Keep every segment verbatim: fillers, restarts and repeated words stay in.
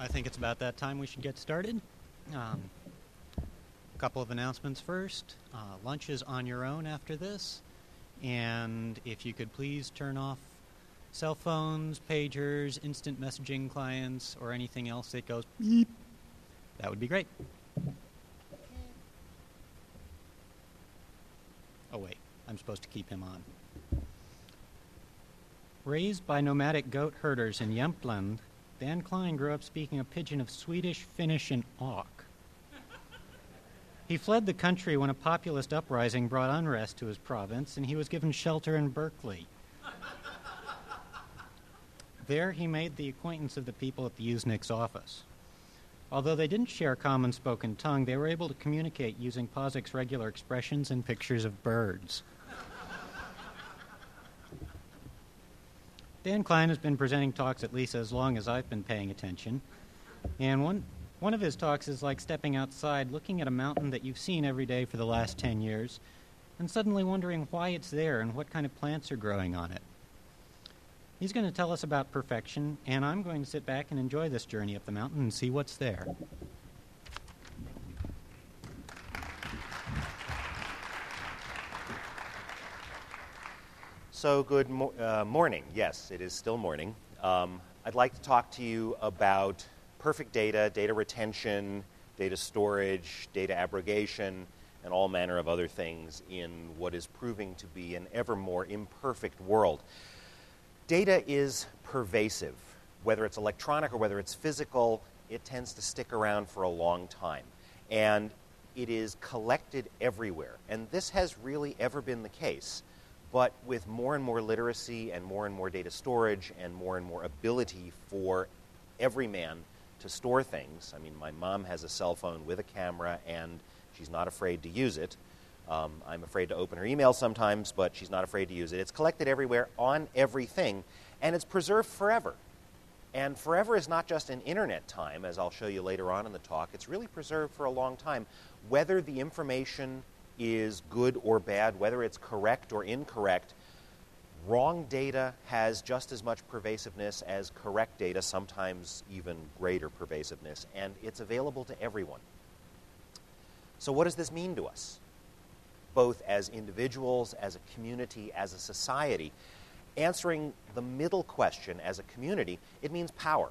I think it's about that time we should get started. Um, a couple of announcements first. Uh, lunch is on your own after this. And if you could please turn off cell phones, pagers, instant messaging clients, or anything else that goes beep, that would be great. Oh, wait. I'm supposed to keep him on. Raised by nomadic goat herders in Jämtland, Dan Klein grew up speaking a pidgin of Swedish, Finnish, and Auk. He fled the country when a populist uprising brought unrest to his province, and he was given shelter in Berkeley. There, he made the acquaintance of the people at the Usenik's office. Although they didn't share common spoken tongue, they were able to communicate using Posix's regular expressions and pictures of birds. Dan Klein has been presenting talks at least as long as I've been paying attention. And one, one of his talks is like stepping outside, looking at a mountain that you've seen every day for the last ten years, and suddenly wondering why it's there and what kind of plants are growing on it. He's going to tell us about perfection, and I'm going to sit back and enjoy this journey up the mountain and see what's there. So good mo- uh, morning. Yes, it is still morning. Um, I'd like to talk to you about perfect data, data retention, data storage, data abrogation, and all manner of other things in what is proving to be an ever more imperfect world. Data is pervasive. Whether it's electronic or whether it's physical, it tends to stick around for a long time. And it is collected everywhere. And this has really ever been the case. But with more and more literacy and more and more data storage and more and more ability for every man to store things, I mean, my mom has a cell phone with a camera, and she's not afraid to use it. Um, I'm afraid to open her email sometimes, but she's not afraid to use it. It's collected everywhere on everything, and it's preserved forever. And forever is not just an internet time, as I'll show you later on in the talk. It's really preserved for a long time. Whether the information is good or bad, whether it's correct or incorrect, wrong data has just as much pervasiveness as correct data, sometimes even greater pervasiveness, and it's available to everyone. So what does this mean to us, both as individuals, as a community, as a society? Answering the middle question as a community, it means power.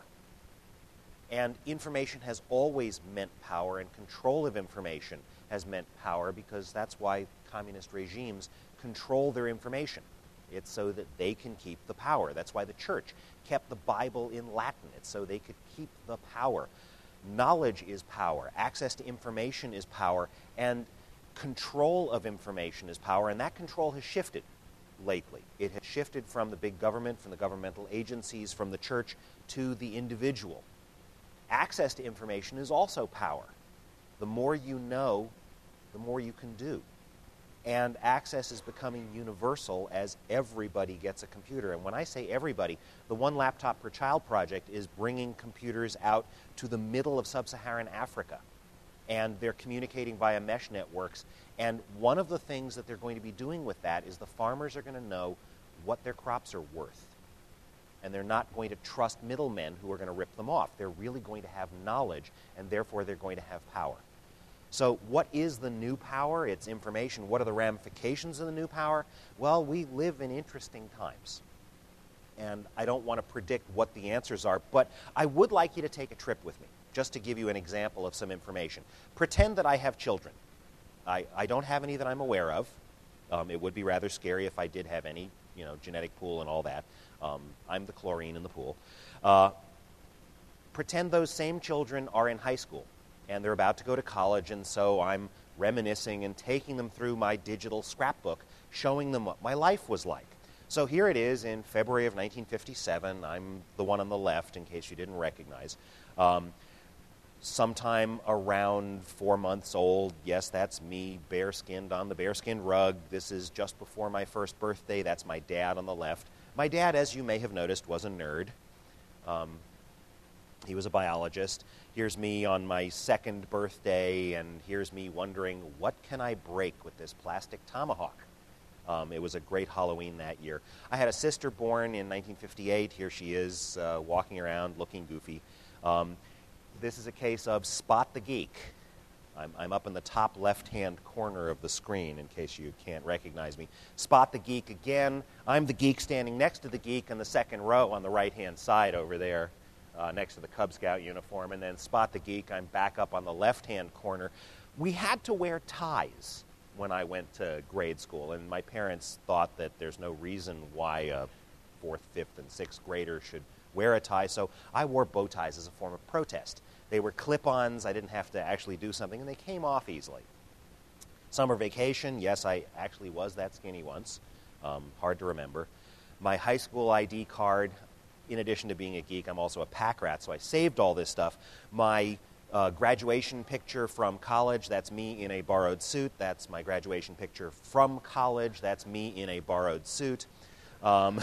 And information has always meant power, and control of information has meant power, because that's why communist regimes control their information. It's so that they can keep the power. That's why the church kept the Bible in Latin. It's so they could keep the power. Knowledge is power. Access to information is power. And control of information is power. And that control has shifted lately. It has shifted from the big government, from the governmental agencies, from the church, to the individual. Access to information is also power. The more you know, the more you can do. And access is becoming universal as everybody gets a computer. And when I say everybody, the One Laptop Per Child project is bringing computers out to the middle of sub-Saharan Africa. And they're communicating via mesh networks. And one of the things that they're going to be doing with that is the farmers are going to know what their crops are worth. And they're not going to trust middlemen who are going to rip them off. They're really going to have knowledge, and therefore they're going to have power. So what is the new power? It's information. What are the ramifications of the new power? Well, we live in interesting times. And I don't want to predict what the answers are, but I would like you to take a trip with me, just to give you an example of some information. Pretend that I have children. I, I don't have any that I'm aware of. Um, it would be rather scary if I did have any, you know, genetic pool and all that. Um, I'm the chlorine in the pool. Uh, pretend those same children are in high school, and they're about to go to college, and so I'm reminiscing and taking them through my digital scrapbook, showing them what my life was like. So here it is in February of nineteen fifty-seven. I'm the one on the left, in case you didn't recognize. Um, sometime around four months old, yes, that's me, bare-skinned on the bearskin rug. This is just before my first birthday. That's my dad on the left. My dad, as you may have noticed, was a nerd. Um, he was a biologist. Here's me on my second birthday, and here's me wondering, what can I break with this plastic tomahawk? Um, it was a great Halloween that year. I had a sister born in nineteen fifty-eight. Here she is, uh, walking around, looking goofy. Um, this is a case of spot the geek. I'm, I'm up in the top left-hand corner of the screen in case you can't recognize me. Spot the geek again. I'm the geek standing next to the geek in the second row on the right-hand side over there, uh, next to the Cub Scout uniform. And then spot the geek, I'm back up on the left-hand corner. We had to wear ties when I went to grade school, and my parents thought that there's no reason why a fourth, fifth, and sixth grader should wear a tie, so I wore bow ties as a form of protest. They were clip-ons. I didn't have to actually do something, and they came off easily. Summer vacation, yes, I actually was that skinny once. Um, hard to remember. My high school I D card, in addition to being a geek, I'm also a pack rat, so I saved all this stuff. My uh, graduation picture from college, that's me in a borrowed suit. That's my graduation picture from college. That's me in a borrowed suit. Um,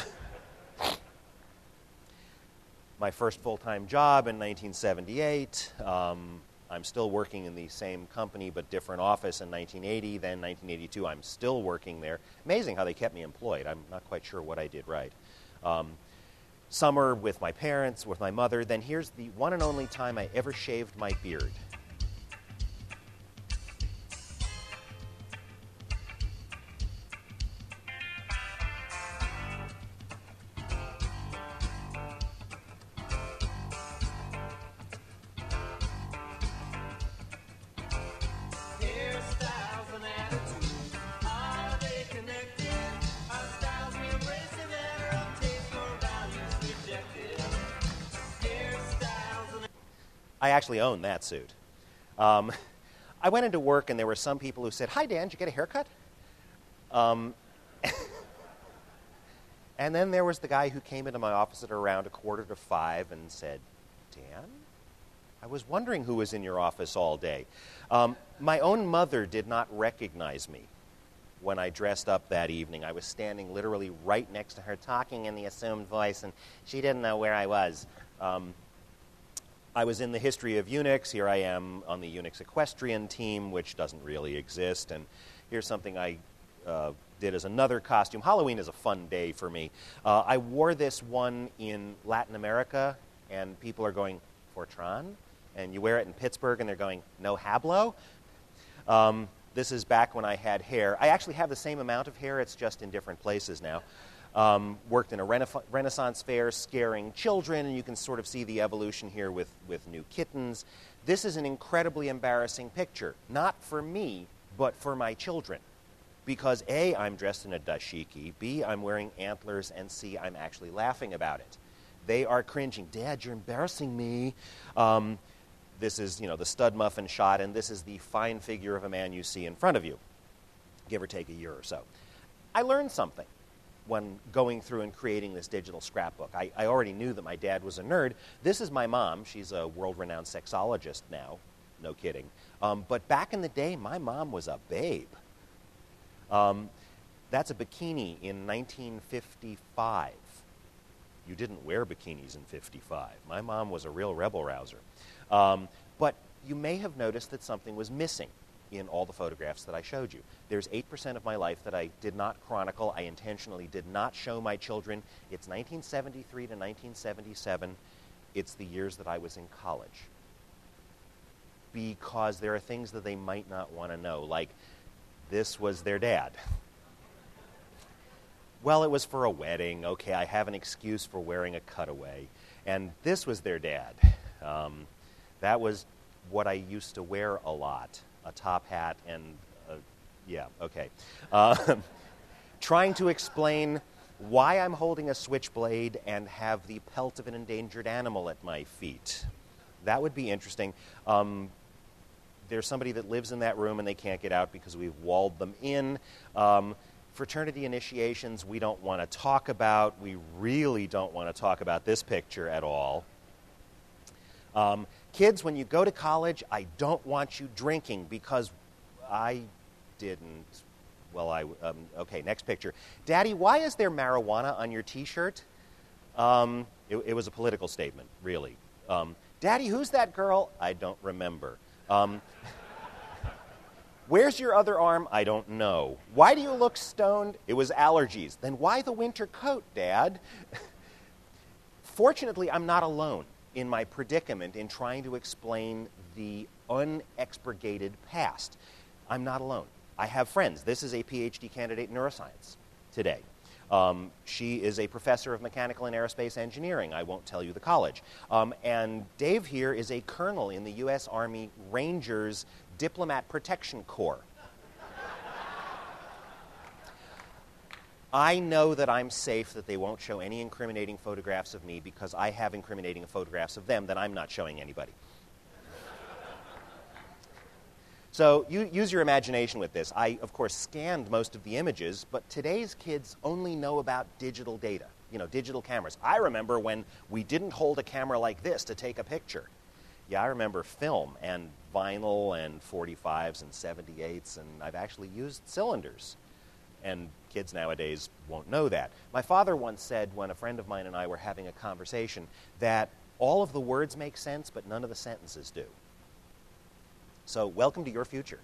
My first full-time job in nineteen seventy-eight. Um, I'm still working in the same company but different office in nineteen eighty. Then nineteen eighty-two, I'm still working there. Amazing how they kept me employed. I'm not quite sure what I did right. Um, summer with my parents, with my mother. Then here's the one and only time I ever shaved my beard. I actually own that suit. Um, I went into work, and there were some people who said, "Hi, Dan, did you get a haircut?" Um, and then there was the guy who came into my office at around a quarter to five and said, "Dan, I was wondering who was in your office all day." Um, my own mother did not recognize me when I dressed up that evening. I was standing literally right next to her, talking in the assumed voice, and she didn't know where I was. Um, I was in the history of Unix. Here I am on the Unix equestrian team, which doesn't really exist. And here's something I uh, did as another costume. Halloween is a fun day for me. Uh, I wore this one in Latin America, and people are going, "Fortran?" And you wear it in Pittsburgh, and they're going, "No hablo?" Um, this is back when I had hair. I actually have the same amount of hair. It's just in different places now. Um, worked in a rena- Renaissance fair scaring children, and you can sort of see the evolution here with, with new kittens. This is an incredibly embarrassing picture, not for me, but for my children. Because A, I'm dressed in a dashiki, B, I'm wearing antlers, and C, I'm actually laughing about it. They are cringing. "Dad, you're embarrassing me." Um, this is, you know, the stud muffin shot, and this is the fine figure of a man you see in front of you, give or take a year or so. I learned something when going through and creating this digital scrapbook. I, I already knew that my dad was a nerd. This is my mom. She's a world-renowned sexologist now. No kidding. Um, but back in the day, my mom was a babe. Um, that's a bikini in nineteen fifty-five. You didn't wear bikinis in fifty-five. My mom was a real rebel-rouser. Um, but you may have noticed that something was missing in all the photographs that I showed you. There's eight percent of my life that I did not chronicle. I intentionally did not show my children. It's nineteen seventy-three to nineteen seventy-seven. It's the years that I was in college. Because there are things that they might not want to know, like this was their dad. Well, it was for a wedding. Okay, I have an excuse for wearing a cutaway. And this was their dad. Um, that was what I used to wear a lot. A top hat and, uh, yeah, okay. Uh, trying to explain why I'm holding a switchblade and have the pelt of an endangered animal at my feet. That would be interesting. Um, there's somebody that lives in that room and they can't get out because we've walled them in. Um, fraternity initiations we don't want to talk about. We really don't want to talk about this picture at all. Um, kids, when you go to college, I don't want you drinking because I didn't. Well, I, um, okay, next picture. Daddy, why is there marijuana on your T-shirt? Um, it, it was a political statement, really. Um, Daddy, who's that girl? I don't remember. Um, where's your other arm? I don't know. Why do you look stoned? It was allergies. Then why the winter coat, Dad? Fortunately, I'm not alone. in my predicament in trying to explain the unexpurgated past. I'm not alone. I have friends. This is a PhD candidate in neuroscience today. Um, she is a professor of mechanical and aerospace engineering. I won't tell you the college. Um, and Dave here is a colonel in the U S Army Rangers Diplomat Protection Corps. I know that I'm safe, that they won't show any incriminating photographs of me because I have incriminating photographs of them that I'm not showing anybody. So you use your imagination with this. I, of course, scanned most of the images, but today's kids only know about digital data, you know, digital cameras. I remember when we didn't hold a camera like this to take a picture. Yeah, I remember film and vinyl and forty-fives and seventy-eights, and I've actually used cylinders. And kids nowadays won't know that. My father once said, when a friend of mine and I were having a conversation, that all of the words make sense, but none of the sentences do. So welcome to your future.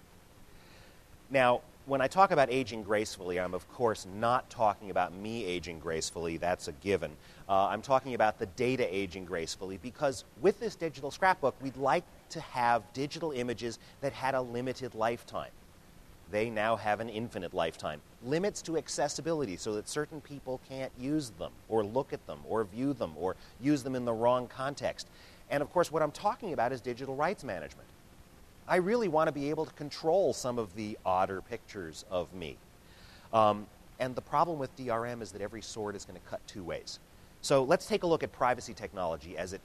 Now, when I talk about aging gracefully, I'm of course not talking about me aging gracefully. That's a given. Uh, I'm talking about the data aging gracefully, because with this digital scrapbook, we'd like to have digital images that had a limited lifetime. They now have an infinite lifetime. Limits to accessibility so that certain people can't use them or look at them or view them or use them in the wrong context. And of course, what I'm talking about is digital rights management. I really want to be able to control some of the odder pictures of me. Um, and the problem with D R M is that every sword is going to cut two ways. So let's take a look at privacy technology as it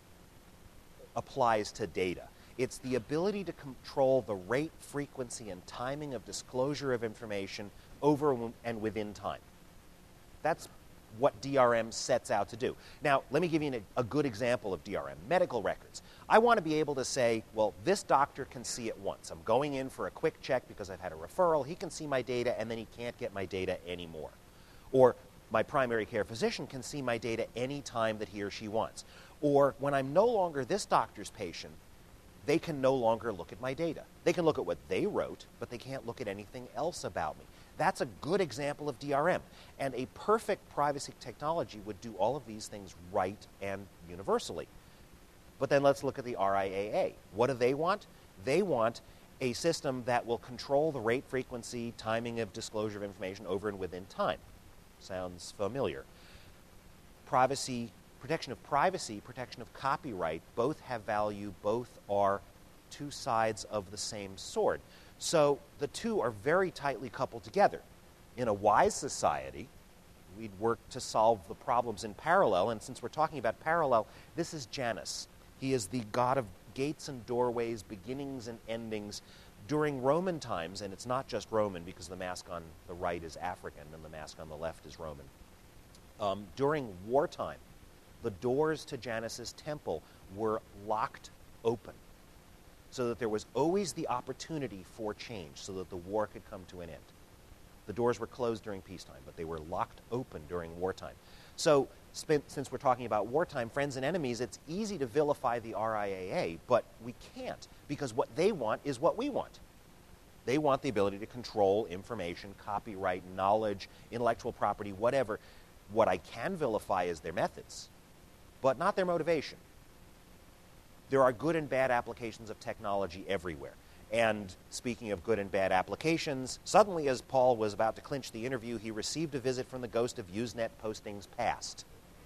applies to data. It's the ability to control the rate, frequency, and timing of disclosure of information over and within time. That's what D R M sets out to do. Now, let me give you a good example of D R M, medical records. I want to be able to say, well, this doctor can see it once. I'm going in for a quick check because I've had a referral. He can see my data, and then he can't get my data anymore. Or my primary care physician can see my data any time that he or she wants. Or when I'm no longer this doctor's patient, they can no longer look at my data. They can look at what they wrote, but they can't look at anything else about me. That's a good example of D R M. And a perfect privacy technology would do all of these things right and universally. But then let's look at the R I A A. What do they want? They want a system that will control the rate, frequency, timing of disclosure of information over and within time. Sounds familiar. Privacy, protection of privacy, protection of copyright, both have value, both are two sides of the same sword. So the two are very tightly coupled together. In a wise society, we'd work to solve the problems in parallel, and since we're talking about parallel, this is Janus. He is the god of gates and doorways, beginnings and endings. During Roman times, and it's not just Roman because the mask on the right is African and the mask on the left is Roman. Um, during wartime, the doors to Janus's temple were locked open so that there was always the opportunity for change, so that the war could come to an end. The doors were closed during peacetime, but they were locked open during wartime. So since we're talking about wartime, friends and enemies, it's easy to vilify the R I A A, but we can't, because what they want is what we want. They want the ability to control information, copyright, knowledge, intellectual property, whatever. What I can vilify is their methods, but not their motivation. There are good and bad applications of technology everywhere. And speaking of good and bad applications, suddenly as Paul was about to clinch the interview, he received a visit from the ghost of Usenet postings past.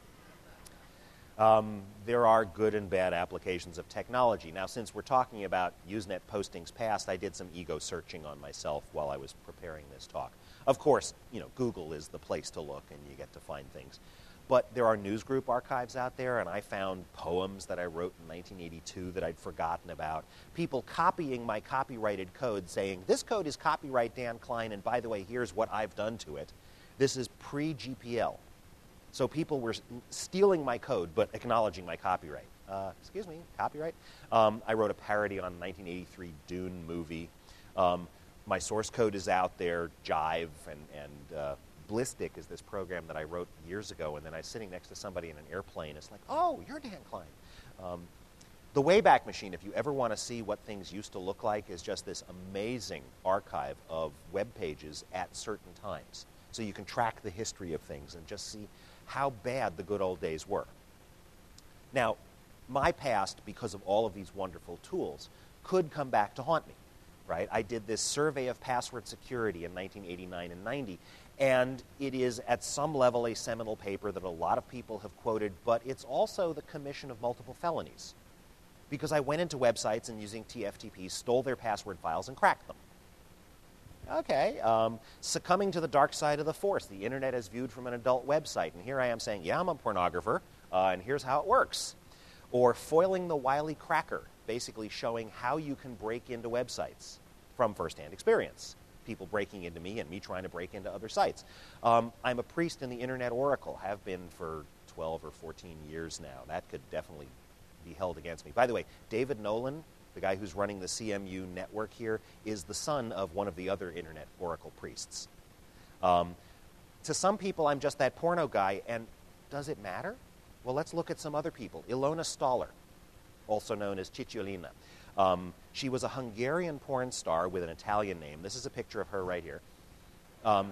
Um, there are good and bad applications of technology. Now, since we're talking about Usenet postings past, I did some ego searching on myself while I was preparing this talk. Of course, you know, Google is the place to look and you get to find things. But there are newsgroup archives out there, and I found poems that I wrote in nineteen eighty-two that I'd forgotten about. People copying my copyrighted code saying, this code is copyright Dan Klein, and by the way, here's what I've done to it. This is pre-G P L. So people were stealing my code, but acknowledging my copyright. Uh, excuse me, copyright? Um, I wrote a parody on a nineteen eighty-three Dune movie. Um, my source code is out there, Jive, and, and uh, Blistic is this program that I wrote years ago, and then I was sitting next to somebody in an airplane. It's like, oh, you're Dan Klein. Um, the Wayback Machine, if you ever want to see what things used to look like, is just this amazing archive of web pages at certain times. So you can track the history of things and just see how bad the good old days were. Now, my past, because of all of these wonderful tools, could come back to haunt me, right? I did this survey of password security in nineteen eighty-nine and ninety, and it is at some level a seminal paper that a lot of people have quoted, but it's also the commission of multiple felonies. Because I went into websites and using T F T P stole their password files and cracked them. Okay, um, succumbing to the dark side of the force, the internet as viewed from an adult website, and here I am saying, yeah, I'm a pornographer, uh, and here's how it works. Or foiling the wily cracker, basically showing how you can break into websites from firsthand experience. People breaking into me and me trying to break into other sites. Um, I'm a priest in the Internet Oracle, have been for twelve or fourteen years now. That could definitely be held against me. By the way, David Nolan, the guy who's running the C M U network here, is the son of one of the other Internet Oracle priests. Um, to some people, I'm just that porno guy, and does it matter? Well, let's look at some other people. Ilona Stoller, also known as Cicciolina. Um, she was a Hungarian porn star with an Italian name. This is a picture of her right here. Um,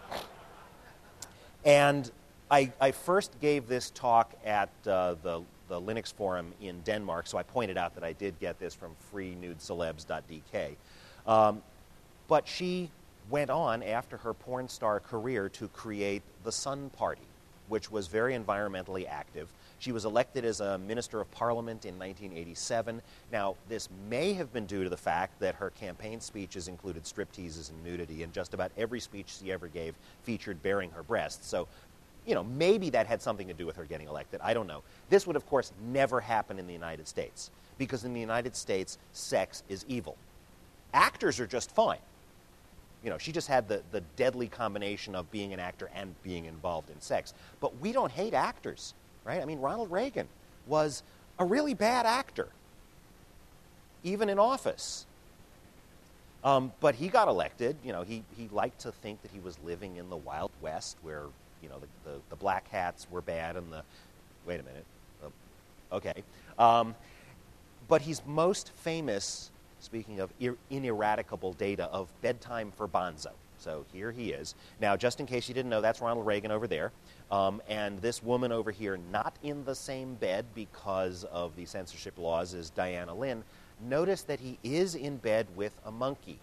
and I, I first gave this talk at uh, the, the Linux forum in Denmark, so I pointed out that I did get this from free nude celebs dot d k. Um, but she went on after her porn star career to create the Sun Party, which was very environmentally active. She was elected as a Minister of Parliament in nineteen eighty-seven. Now, this may have been due to the fact that her campaign speeches included stripteases and nudity, and just about every speech she ever gave featured baring her breasts. So, you know, maybe that had something to do with her getting elected. I don't know. This would, of course, never happen in the United States, because in the United States, sex is evil. Actors are just fine. You know, she just had the, the deadly combination of being an actor and being involved in sex. But we don't hate actors, right? I mean, Ronald Reagan was a really bad actor, even in office. Um, but he got elected. You know, he, he liked to think that he was living in the Wild West where, you know, the, the, the black hats were bad and the... Wait a minute. Uh, okay. Um, but he's most famous... Speaking of ir- ineradicable data, of Bedtime for Bonzo. So here he is. Now, just in case you didn't know, that's Ronald Reagan over there. Um, and this woman over here, not in the same bed because of the censorship laws, is Diana Lynn. Notice that he is in bed with a monkey.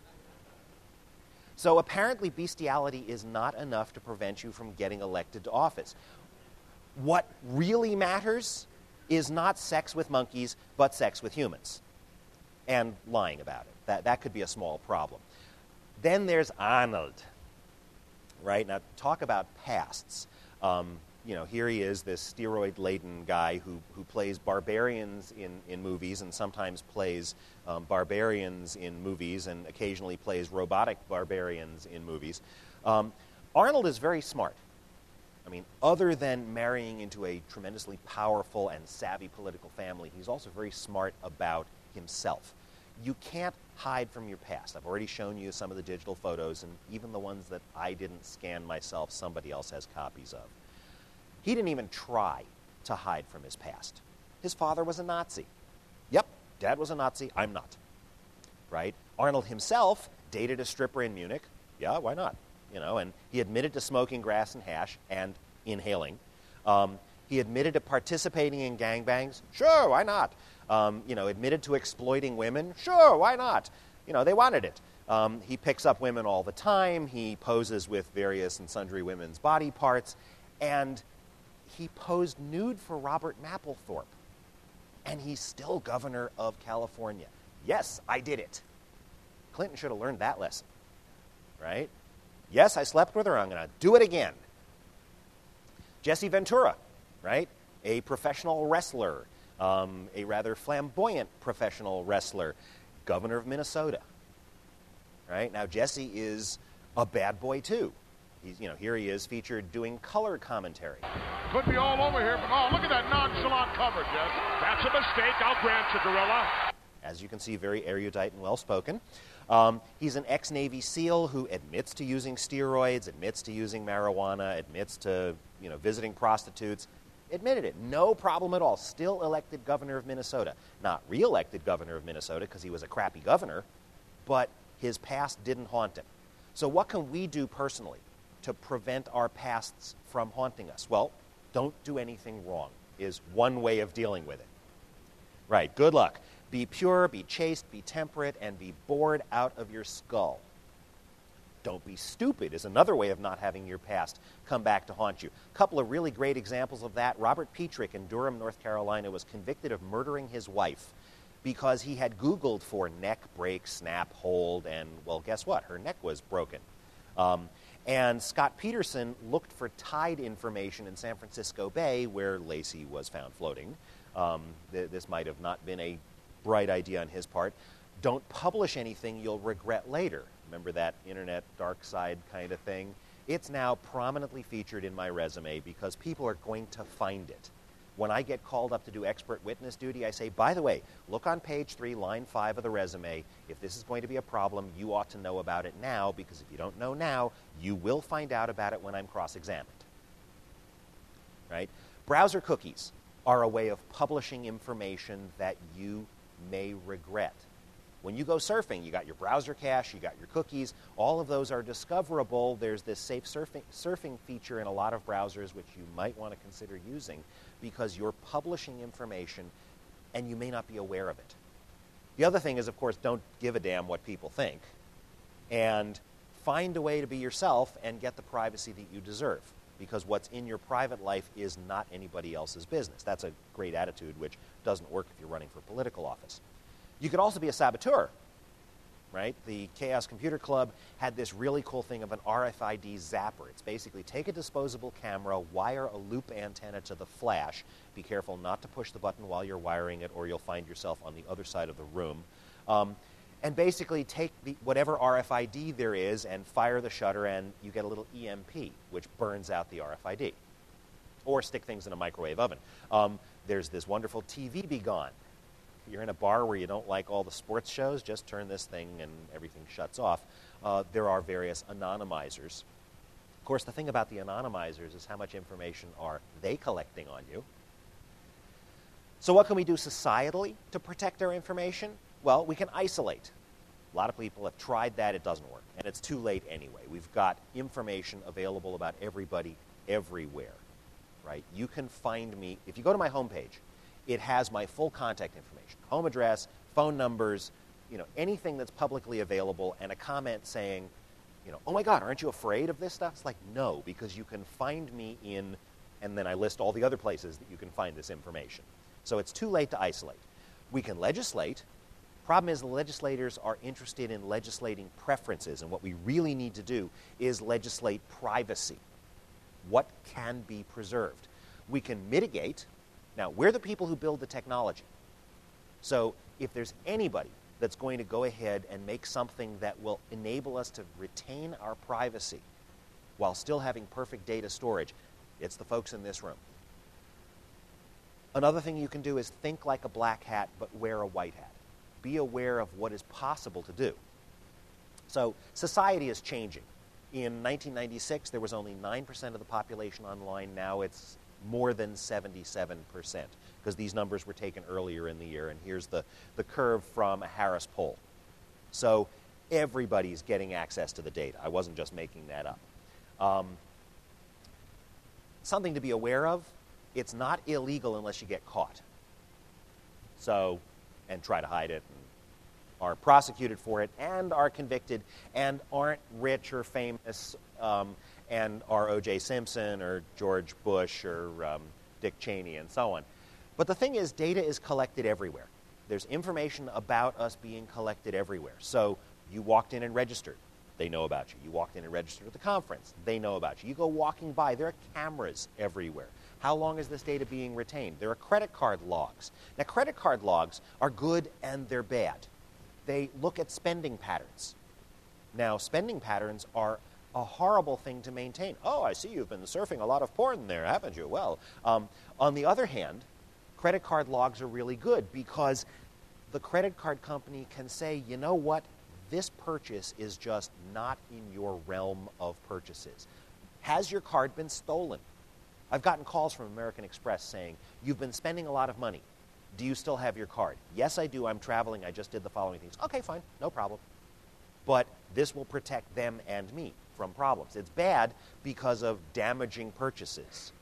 So apparently bestiality is not enough to prevent you from getting elected to office. What really matters is not sex with monkeys, but sex with humans. And lying about it. That, that could be a small problem. Then there's Arnold, right? Now, talk about pasts. Um, you know, here he is, this steroid-laden guy who, who plays barbarians in, in movies and sometimes plays um, barbarians in movies and occasionally plays robotic barbarians in movies. Um, Arnold is very smart. I mean, other than marrying into a tremendously powerful and savvy political family, he's also very smart about himself. You can't hide from your past. I've already shown you some of the digital photos, and even the ones that I didn't scan myself, somebody else has copies of. He didn't even try to hide from his past. His father was a Nazi. Yep, Dad was a Nazi, I'm not. Right? Arnold himself dated a stripper in Munich. Yeah, why not? You know, and he admitted to smoking grass and hash and inhaling. Um, he admitted to participating in gangbangs. Sure, why not? Um, you know, admitted to exploiting women. Sure, why not? You know, they wanted it. Um, he picks up women all the time. He poses with various and sundry women's body parts. And he posed nude for Robert Mapplethorpe. And he's still governor of California. Yes, I did it. Clinton should have learned that lesson, right? Yes, I slept with her. I'm going to do it again. Jesse Ventura, right? A professional wrestler. Um, a rather flamboyant professional wrestler, governor of Minnesota. Right? Now, Jesse is a bad boy, too. He's, you know, here he is featured doing color commentary. Could be all over here, but oh, look at that nonchalant cover, Jess. That's a mistake, I'll grant you, Gorilla. As you can see, very erudite and well-spoken. Um, he's an ex-Navy SEAL who admits to using steroids, admits to using marijuana, admits to, you know, visiting prostitutes. Admitted it. No problem at all. Still elected governor of Minnesota. Not re-elected governor of Minnesota because he was a crappy governor, but his past didn't haunt him. So what can we do personally to prevent our pasts from haunting us? Well, don't do anything wrong is one way of dealing with it. Right, good luck. Be pure, be chaste, be temperate, and be bored out of your skull. Don't be stupid is another way of not having your past come back to haunt you. A couple of really great examples of that. Robert Petrick in Durham, North Carolina, was convicted of murdering his wife because he had Googled for neck break, snap, hold, and, well, guess what? Her neck was broken. Um, and Scott Peterson looked for tide information in San Francisco Bay, where Lacey was found floating. Um, th- this might have not been a bright idea on his part. Don't publish anything you'll regret later. Remember that internet dark side kind of thing? It's now prominently featured in my resume because people are going to find it. When I get called up to do expert witness duty, I say, by the way, look on page three, line five of the resume. If this is going to be a problem, you ought to know about it now, because if you don't know now, you will find out about it when I'm cross-examined. Right? Browser cookies are a way of publishing information that you may regret. When you go surfing, you got your browser cache, you got your cookies. All of those are discoverable. There's this safe surfing, surfing feature in a lot of browsers which you might want to consider using because you're publishing information and you may not be aware of it. The other thing is, of course, don't give a damn what people think, and find a way to be yourself and get the privacy that you deserve, because what's in your private life is not anybody else's business. That's a great attitude which doesn't work if you're running for political office. You could also be a saboteur, right? The Chaos Computer Club had this really cool thing of an R F I D zapper. It's basically take a disposable camera, wire a loop antenna to the flash. Be careful not to push the button while you're wiring it, or you'll find yourself on the other side of the room. Um, and basically take the, whatever R F I D there is and fire the shutter, and you get a little E M P, which burns out the R F I D. Or stick things in a microwave oven. Um, there's this wonderful T V Be Gone. If you're in a bar where you don't like all the sports shows, just turn this thing and everything shuts off. Uh, there are various anonymizers. Of course, the thing about the anonymizers is how much information are they collecting on you. So what can we do societally to protect our information? Well, we can isolate. A lot of people have tried that. It doesn't work. And it's too late anyway. We've got information available about everybody everywhere, right? You can find me. If you go to my homepage, it has my full contact information, home address, phone numbers, you know, anything that's publicly available, and a comment saying, you know, oh my God, aren't you afraid of this stuff? It's like, no, because you can find me in, and then I list all the other places that you can find this information. So it's too late to isolate. We can legislate. Problem is the legislators are interested in legislating preferences, and what we really need to do is legislate privacy. What can be preserved? We can mitigate. Now, we're the people who build the technology. So if there's anybody that's going to go ahead and make something that will enable us to retain our privacy while still having perfect data storage, it's the folks in this room. Another thing you can do is think like a black hat, but wear a white hat. Be aware of what is possible to do. So society is changing. In nineteen ninety-six, there was only nine percent of the population online. Now it's more than seventy-seven percent, because these numbers were taken earlier in the year, and here's the, the curve from a Harris poll. So everybody's getting access to the data. I wasn't just making that up. Um, something to be aware of, it's not illegal unless you get caught. So, and try to hide it, and are prosecuted for it, and are convicted, and aren't rich or famous, um, and are O J Simpson or George Bush or um, Dick Cheney and so on. But the thing is, data is collected everywhere. There's information about us being collected everywhere. So you walked in and registered. They know about you. You walked in and registered at the conference. They know about you. You go walking by. There are cameras everywhere. How long is this data being retained? There are credit card logs. Now, credit card logs are good and they're bad. They look at spending patterns. Now, spending patterns are a horrible thing to maintain. Oh, I see you've been surfing a lot of porn there, haven't you? Well, um, on the other hand, credit card logs are really good because the credit card company can say, you know what, this purchase is just not in your realm of purchases. Has your card been stolen? I've gotten calls from American Express saying, you've been spending a lot of money. Do you still have your card? Yes, I do. I'm traveling. I just did the following things. Okay, fine. No problem. But this will protect them and me from problems. It's bad because of damaging purchases.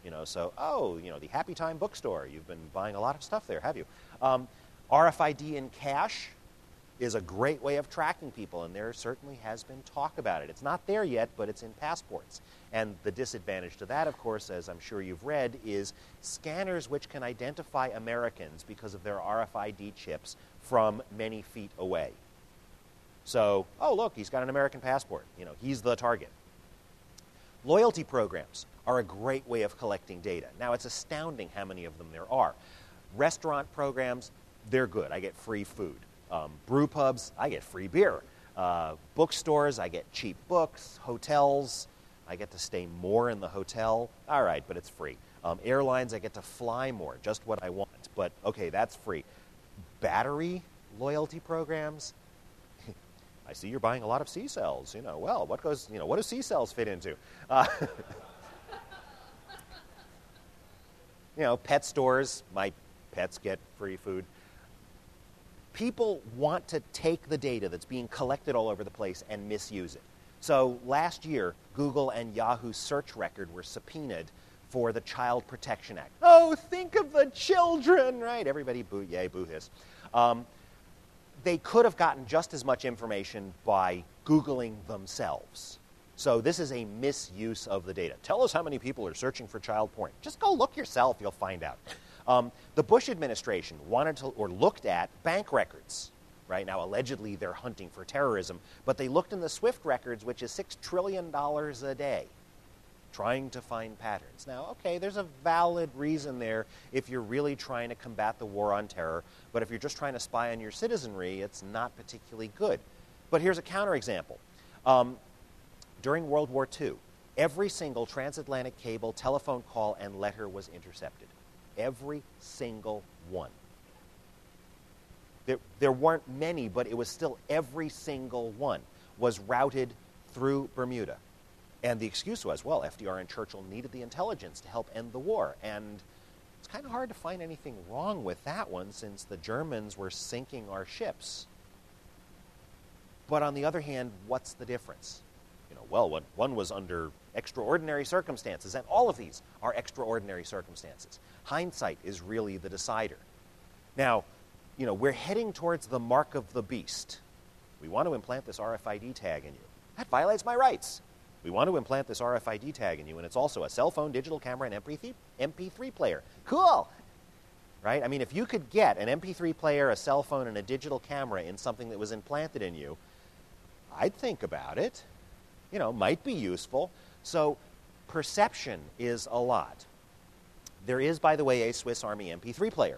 You know, so, oh, you know, the Happy Time bookstore, you've been buying a lot of stuff there, have you? Um, R F I D in cash is a great way of tracking people, and there certainly has been talk about it. It's not there yet, but it's in passports. And the disadvantage to that, of course, as I'm sure you've read, is scanners which can identify Americans because of their R F I D chips from many feet away. So, oh, look, he's got an American passport. You know, he's the target. Loyalty programs are a great way of collecting data. Now, it's astounding how many of them there are. Restaurant programs, they're good. I get free food. Um, brew pubs, I get free beer. Uh, bookstores, I get cheap books. Hotels, I get to stay more in the hotel. All right, but it's free. Um, airlines, I get to fly more, just what I want. But, okay, that's free. Battery loyalty programs, I see you're buying a lot of C-cells. You know, well, what goes, you know, what do C-cells fit into? Uh, you know, pet stores, my pets get free food. People want to take the data that's being collected all over the place and misuse it. So last year, Google and Yahoo's search record were subpoenaed for the Child Protection Act. Oh, think of the children, right? Everybody boo, yay, boo hiss. Um, they could have gotten just as much information by Googling themselves. So this is a misuse of the data. Tell us how many people are searching for child porn. Just go look yourself, you'll find out. Um, the Bush administration wanted to, or looked at bank records. Right now, allegedly, they're hunting for terrorism, but they looked in the SWIFT records, which is six trillion dollars a day, trying to find patterns. Now, okay, there's a valid reason there if you're really trying to combat the war on terror, but if you're just trying to spy on your citizenry, it's not particularly good. But here's a counterexample. Um, during World War Two, every single transatlantic cable, telephone call, and letter was intercepted. Every single one. There, there weren't many, but it was still every single one was routed through Bermuda. And the excuse was, well, F D R and Churchill needed the intelligence to help end the war. And it's kind of hard to find anything wrong with that one since the Germans were sinking our ships. But on the other hand, what's the difference? You know, well, one, one was under extraordinary circumstances, and all of these are extraordinary circumstances. Hindsight is really the decider. Now, you know, we're heading towards the mark of the beast. We want to implant this R F I D tag in you. That violates my rights. We want to implant this R F I D tag in you, and it's also a cell phone, digital camera, and M P three player. Cool! Right? I mean, if you could get an M P three player, a cell phone, and a digital camera in something that was implanted in you, I'd think about it. You know, might be useful. So perception is a lot. There is, by the way, a Swiss Army M P three player.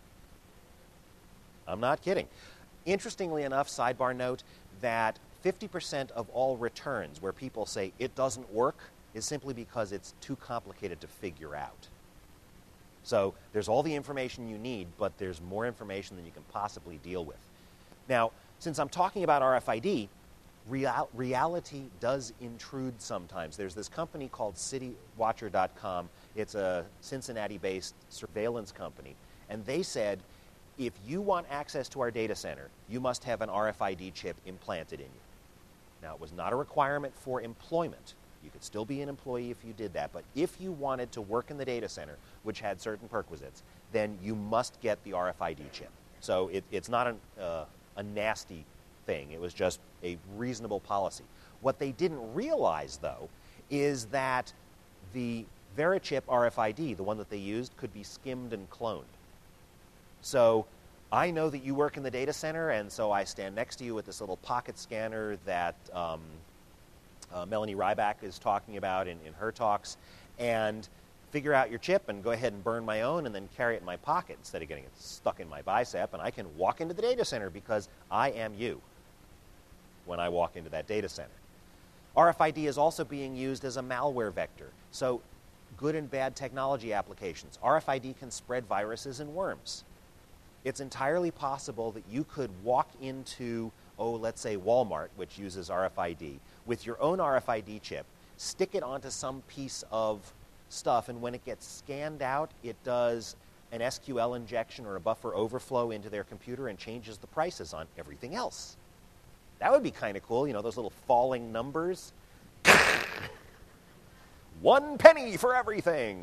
I'm not kidding. Interestingly enough, sidebar note, that fifty percent of all returns where people say it doesn't work is simply because it's too complicated to figure out. So there's all the information you need, but there's more information than you can possibly deal with. Now, since I'm talking about R F I D, real, reality does intrude sometimes. There's this company called City Watcher dot com. It's a Cincinnati-based surveillance company. And they said, if you want access to our data center, you must have an R F I D chip implanted in you. Now, it was not a requirement for employment. You could still be an employee if you did that. But if you wanted to work in the data center, which had certain perquisites, then you must get the R F I D chip. So it, it's not an, uh, a nasty thing. It was just a reasonable policy. What they didn't realize, though, is that the Verichip R F I D, the one that they used, could be skimmed and cloned. So I know that you work in the data center, and so I stand next to you with this little pocket scanner that um, uh, Melanie Ryback is talking about in, in her talks, and figure out your chip and go ahead and burn my own and then carry it in my pocket instead of getting it stuck in my bicep, and I can walk into the data center because I am you when I walk into that data center. R F I D is also being used as a malware vector. So good and bad technology applications. R F I D can spread viruses and worms. It's entirely possible that you could walk into, oh, let's say Walmart, which uses R F I D, with your own R F I D chip, stick it onto some piece of stuff, and when it gets scanned out, it does an S Q L injection or a buffer overflow into their computer and changes the prices on everything else. That would be kind of cool, you know, those little falling numbers. One penny for everything.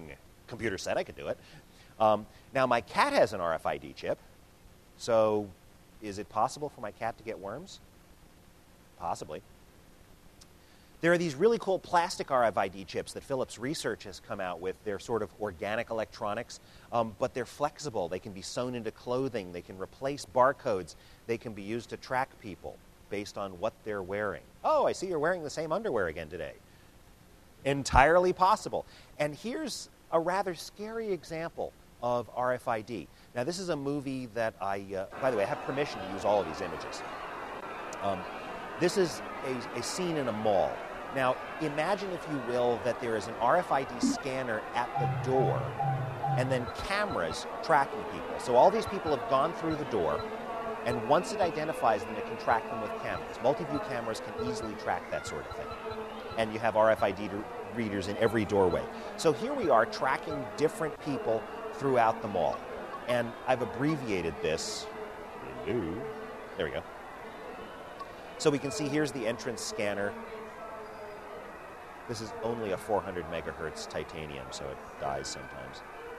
computer said I could do it. Um, now, my cat has an R F I D chip, so is it possible for my cat to get worms? Possibly. There are these really cool plastic R F I D chips that Philips Research has come out with. They're sort of organic electronics, um, but they're flexible. They can be sewn into clothing. They can replace barcodes. They can be used to track people based on what they're wearing. Oh, I see you're wearing the same underwear again today. Entirely possible. And here's a rather scary example of R F I D. Now, this is a movie that I, uh, by the way, I have permission to use all of these images. Um, this is a, a scene in a mall. Now, imagine, if you will, that there is an R F I D scanner at the door and then cameras tracking people. So all these people have gone through the door, and once it identifies them, it can track them with cameras. Multi-view cameras can easily track that sort of thing. And you have R F I D readers in every doorway. So here we are tracking different people throughout the mall. And I've abbreviated this. There we go. So we can see here's the entrance scanner. This is only a four hundred megahertz titanium, so it dies sometimes.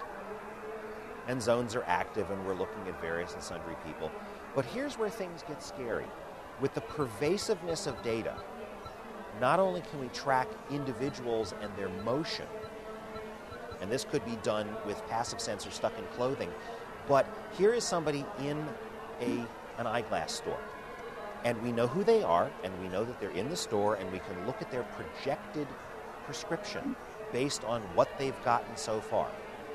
And zones are active, and we're looking at various and sundry people. But here's where things get scary. With the pervasiveness of data, not only can we track individuals and their motion, and this could be done with passive sensors stuck in clothing, but here is somebody in a, an eyeglass store. And we know who they are, and we know that they're in the store, and we can look at their projected prescription based on what they've gotten so far.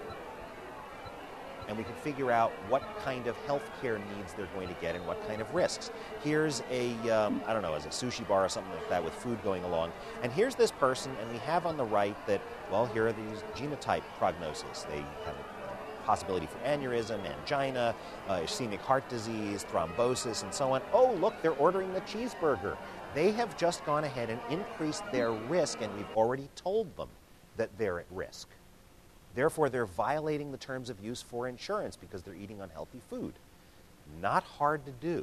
And we can figure out what kind of health care needs they're going to get and what kind of risks. Here's a, um, I don't know, as a sushi bar or something like that with food going along. And here's this person, and we have on the right that, well, here are these genotype prognosis. They have a possibility for aneurysm, angina, uh, ischemic heart disease, thrombosis, and so on. Oh, look, they're ordering the cheeseburger. They have just gone ahead and increased their risk, and we've already told them that they're at risk. Therefore, they're violating the terms of use for insurance because they're eating unhealthy food. Not hard to do.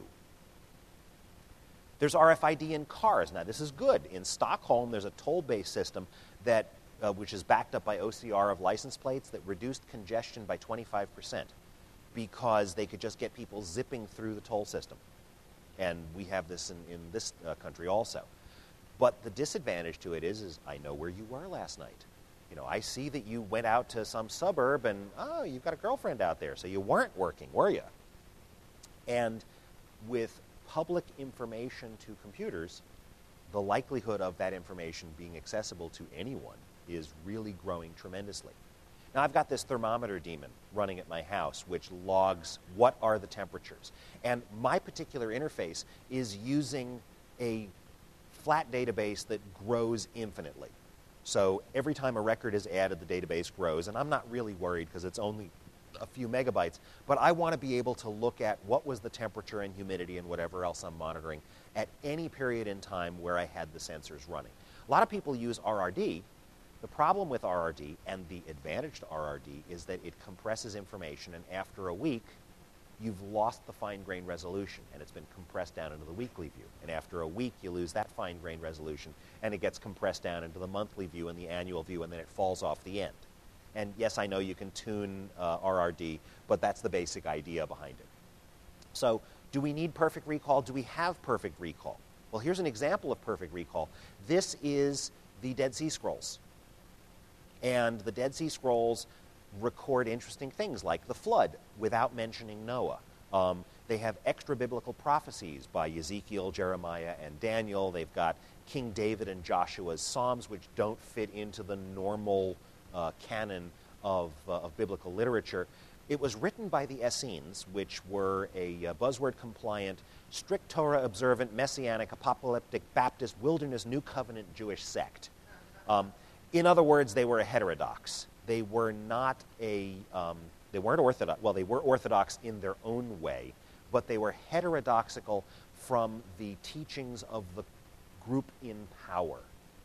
There's R F I D in cars. Now, this is good. In Stockholm, there's a toll-based system that, uh, which is backed up by O C R of license plates, that reduced congestion by twenty-five percent because they could just get people zipping through the toll system. And we have this in, in this uh, country also. But the disadvantage to it is, is I know where you were last night. You know, I see that you went out to some suburb and, oh, you've got a girlfriend out there, so you weren't working, were you? And with public information to computers, the likelihood of that information being accessible to anyone is really growing tremendously. Now, I've got this thermometer demon running at my house, which logs what are the temperatures. And my particular interface is using a flat database that grows infinitely. So every time a record is added, the database grows, and I'm not really worried because it's only a few megabytes, but I want to be able to look at what was the temperature and humidity and whatever else I'm monitoring at any period in time where I had the sensors running. A lot of people use R R D. The problem with R R D, and the advantage to R R D, is that it compresses information, and after a week, you've lost the fine-grained resolution, and it's been compressed down into the weekly view. And after a week, you lose that fine-grained resolution, and it gets compressed down into the monthly view and the annual view, and then it falls off the end. And yes, I know you can tune uh, R R D, but that's the basic idea behind it. So do we need perfect recall? Do we have perfect recall? Well, here's an example of perfect recall. This is the Dead Sea Scrolls. And the Dead Sea Scrolls record interesting things like the flood without mentioning Noah. Um, they have extra-biblical prophecies by Ezekiel, Jeremiah, and Daniel. They've got King David and Joshua's Psalms, which don't fit into the normal uh, canon of, uh, of biblical literature. It was written by the Essenes, which were a uh, buzzword-compliant, strict Torah-observant, Messianic, apocalyptic, Baptist, wilderness, New Covenant Jewish sect. Um, in other words, they were a heterodox. They were not a, um, they weren't orthodox, well, they were orthodox in their own way, but they were heterodoxical from the teachings of the group in power.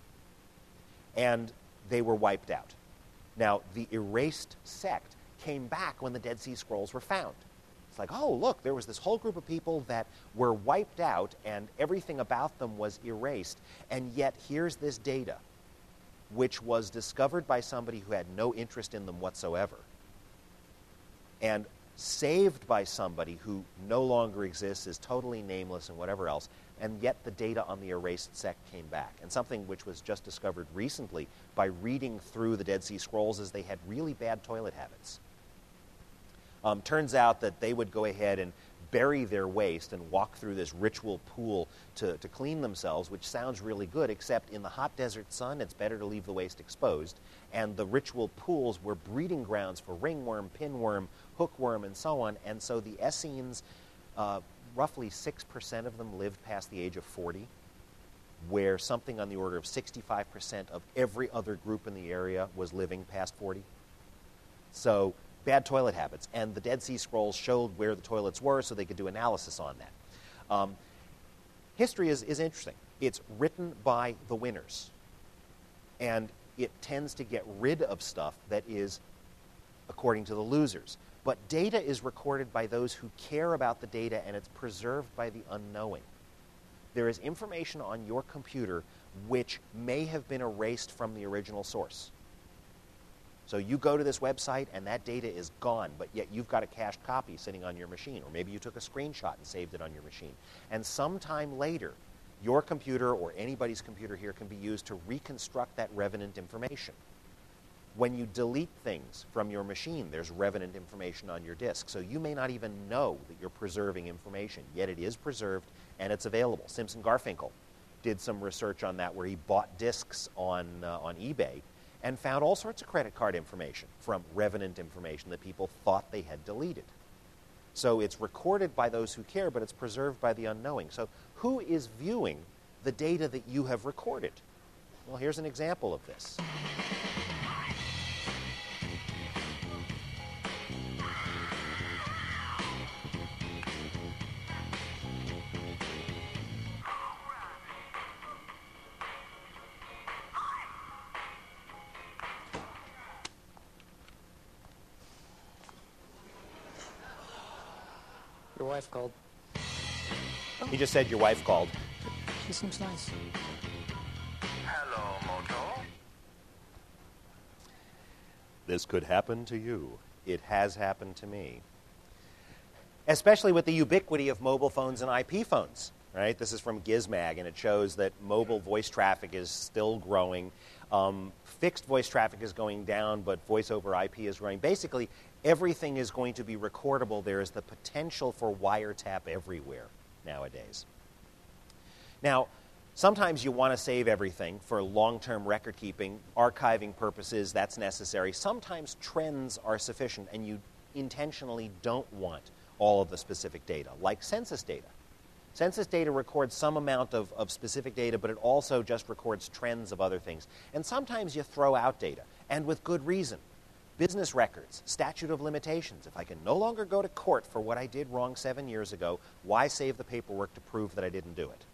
And they were wiped out. Now, the erased sect came back when the Dead Sea Scrolls were found. It's like, oh, look, there was this whole group of people that were wiped out and everything about them was erased, and yet here's this data. which was discovered by somebody who had no interest in them whatsoever, and saved by somebody who no longer exists, is totally nameless and whatever else, and yet the data on the erased sect came back. And something which was just discovered recently by reading through the Dead Sea Scrolls is they had really bad toilet habits. Um, turns out that they would go ahead and bury their waste and walk through this ritual pool to, to clean themselves, which sounds really good, except in the hot desert sun, it's better to leave the waste exposed. And the ritual pools were breeding grounds for ringworm, pinworm, hookworm, and so on. And so the Essenes, uh, roughly six percent of them lived past the age of forty, where something on the order of sixty-five percent of every other group in the area was living past forty. So bad toilet habits. And the Dead Sea Scrolls showed where the toilets were so they could do analysis on that. Um, history is, is interesting. It's written by the winners. And it tends to get rid of stuff that is according to the losers. But data is recorded by those who care about the data, and it's preserved by the unknowing. There is information on your computer which may have been erased from the original source. So you go to this website and that data is gone, but yet you've got a cached copy sitting on your machine, or maybe you took a screenshot and saved it on your machine. And sometime later, your computer or anybody's computer here can be used to reconstruct that revenant information. When you delete things from your machine, there's revenant information on your disk. So you may not even know that you're preserving information, yet it is preserved and it's available. Simpson Garfinkel did some research on that, where he bought disks on, uh, on eBay and found all sorts of credit card information from revenant information that people thought they had deleted. So it's recorded by those who care, but it's preserved by the unknowing. So who is viewing the data that you have recorded? Well, here's an example of this. Your wife called. He just said your wife called. She seems nice. Hello, Moto. This could happen to you. It has happened to me. Especially with the ubiquity of mobile phones and I P phones, right? This is from Gizmag, and it shows that mobile voice traffic is still growing. Um, fixed voice traffic is going down, but voice over I P is growing. Basically, everything is going to be recordable. There is the potential for wiretap everywhere nowadays. Now, sometimes you want to save everything for long-term record keeping, archiving purposes, that's necessary. Sometimes trends are sufficient, and you intentionally don't want all of the specific data, like census data. Census data records some amount of, of specific data, but it also just records trends of other things. And sometimes you throw out data, and with good reason. Business records, statute of limitations. If I can no longer go to court for what I did wrong seven years ago, why save the paperwork to prove that I didn't do it?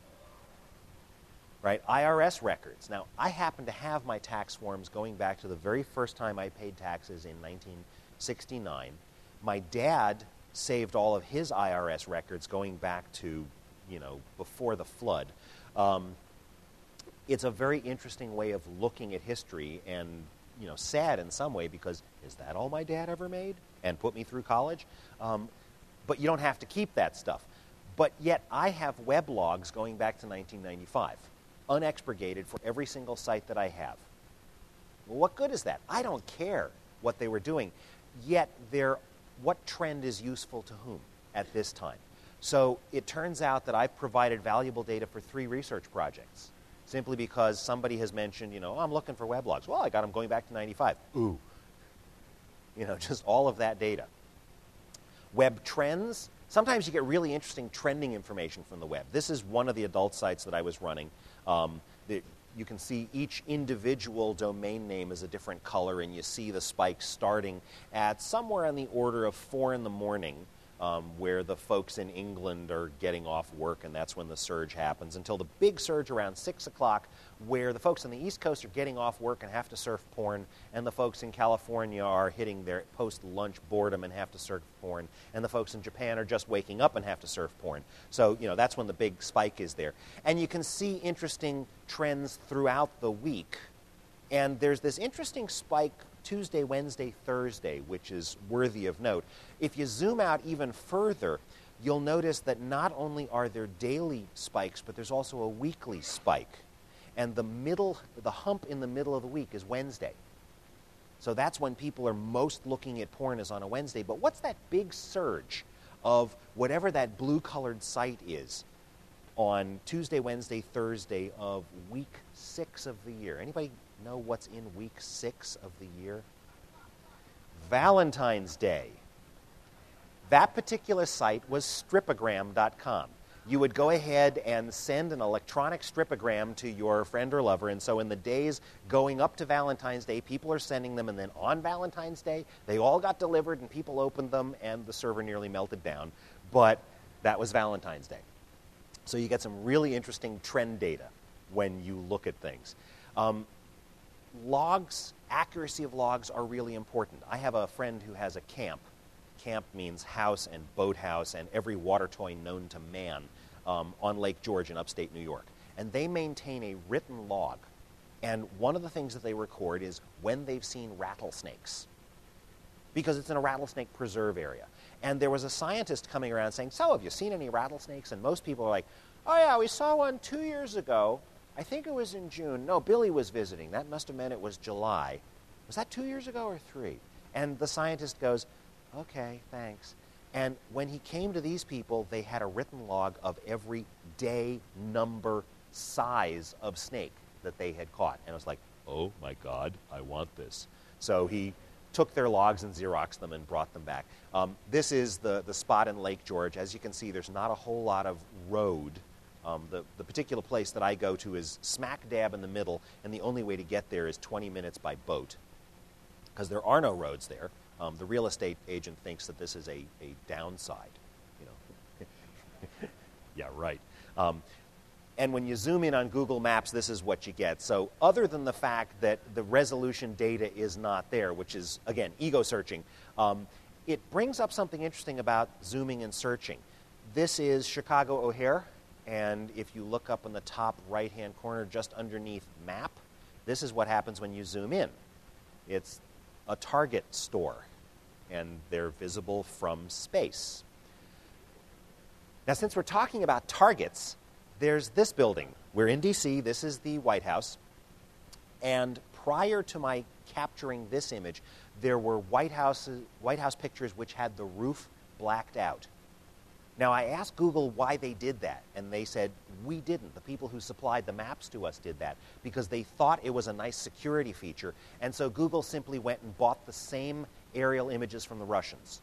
Right? I R S records. Now, I happen to have my tax forms going back to the very first time I paid taxes in nineteen sixty-nine. My dad saved all of his I R S records going back to, you know, before the flood. Um, it's a very interesting way of looking at history, and, you know, sad in some way, because is that all my dad ever made and put me through college? Um, but you don't have to keep that stuff. But yet I have web logs going back to nineteen ninety-five, unexpurgated for every single site that I have. Well, what good is that? I don't care what they were doing. Yet they're, what trend is useful to whom at this time? So it turns out that I've provided valuable data for three research projects, simply because somebody has mentioned, you know, oh, I'm looking for weblogs. Well, I got them going back to ninety-five. Ooh. You know, just all of that data. Web trends. Sometimes you get really interesting trending information from the web. This is one of the adult sites that I was running. Um, the, you can see each individual domain name is a different color, and you see the spikes starting at somewhere on the order of four in the morning, um, where the folks in England are getting off work, and that's when the surge happens, until the big surge around six o'clock, where the folks on the East Coast are getting off work and have to surf porn, and the folks in California are hitting their post-lunch boredom and have to surf porn, and the folks in Japan are just waking up and have to surf porn. So, you know, that's when the big spike is there. And you can see interesting trends throughout the week And there's this interesting spike Tuesday, Wednesday, Thursday, which is worthy of note. If you zoom out even further, you'll notice that not only are there daily spikes, but there's also a weekly spike. And the middle, the hump in the middle of the week is Wednesday. So that's when people are most looking at porn, is on a Wednesday. But what's that big surge of whatever that blue-colored site is on Tuesday, Wednesday, Thursday of week six of the year? Anybody know what's in week six of the year? Valentine's Day. That particular site was stripogram dot com. You would go ahead and send an electronic stripogram to your friend or lover, and so in the days going up to Valentine's Day, people are sending them, and then on Valentine's Day, they all got delivered, and people opened them, and the server nearly melted down. But that was Valentine's Day. So you get some really interesting trend data when you look at things. Um, logs, accuracy of logs are really important. I have a friend who has a camp. Camp means house and boathouse and every water toy known to man um, on Lake George in upstate New York. And they maintain a written log. And one of the things that they record is when they've seen rattlesnakes, because it's in a rattlesnake preserve area. And there was a scientist coming around saying, so have you seen any rattlesnakes? And most people are like, oh yeah, we saw one two years ago. I think it was in June. No, Billy was visiting. That must have meant it was July. Was that two years ago or three? And the scientist goes, okay, thanks. And when he came to these people, they had a written log of every day, number, size of snake that they had caught. And it was like, oh my God, I want this. So he took their logs and Xeroxed them and brought them back. Um, this is the, the spot in Lake George. As you can see, there's not a whole lot of road. Um, the, the particular place that I go to is smack dab in the middle, and the only way to get there is twenty minutes by boat, because there are no roads there. Um, the real estate agent thinks that this is a, a downside, you know. Yeah, right. Um, and when you zoom in on Google Maps, this is what you get. So other than the fact that the resolution data is not there, which is, again, ego searching, um, it brings up something interesting about zooming and searching. This is Chicago O'Hare, and if you look up in the top right-hand corner just underneath map, this is what happens when you zoom in. It's a Target store, and they're visible from space. Now, since we're talking about targets, there's this building. We're in D C. This is the White House. And prior to my capturing this image, there were White House, White House pictures which had the roof blacked out. Now, I asked Google why they did that, and they said, we didn't. The people who supplied the maps to us did that because they thought it was a nice security feature, and so Google simply went and bought the same aerial images from the Russians,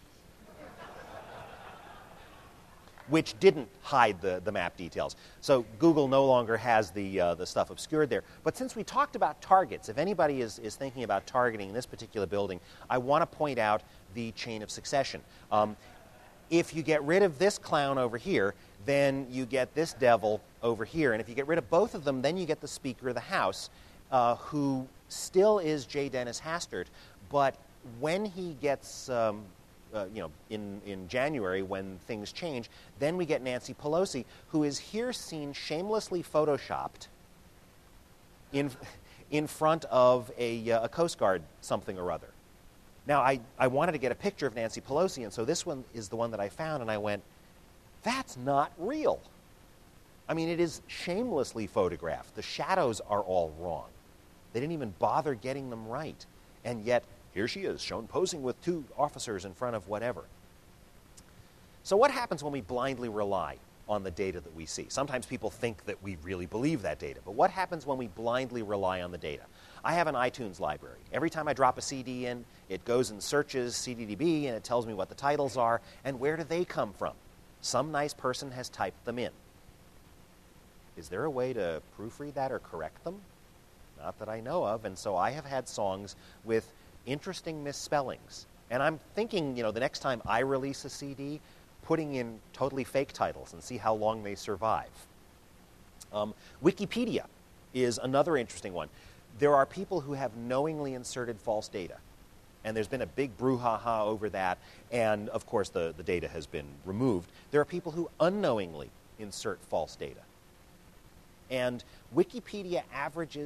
which didn't hide the, the map details. So Google no longer has the, uh, the stuff obscured there. But since we talked about targets, if anybody is, is thinking about targeting this particular building, I want to point out the chain of succession. Um, If you get rid of this clown over here, then you get this devil over here. And if you get rid of both of them, then you get the Speaker of the House, uh, who still is J. Dennis Hastert. But when he gets, um, uh, you know, in, in January, when things change, then we get Nancy Pelosi, who is here seen shamelessly photoshopped in, in front of a, uh, a Coast Guard something or other. Now, I, I wanted to get a picture of Nancy Pelosi, and so this one is the one that I found, and I went, that's not real. I mean, it is shamelessly photographed. The shadows are all wrong. They didn't even bother getting them right. And yet, here she is, shown posing with two officers in front of whatever. So what happens when we blindly rely on the data that we see? Sometimes people think that we really believe that data, but what happens when we blindly rely on the data? I have an iTunes library. Every time I drop a C D in, it goes and searches C D D B, and it tells me what the titles are, and where do they come from? Some nice person has typed them in. Is there a way to proofread that or correct them? Not that I know of, and so I have had songs with interesting misspellings. And I'm thinking, you know, the next time I release a C D, putting in totally fake titles and see how long they survive. Um, Wikipedia is another interesting one. There are people who have knowingly inserted false data, and there's been a big brouhaha over that, and of course the, the data has been removed. There are people who unknowingly insert false data. And Wikipedia averages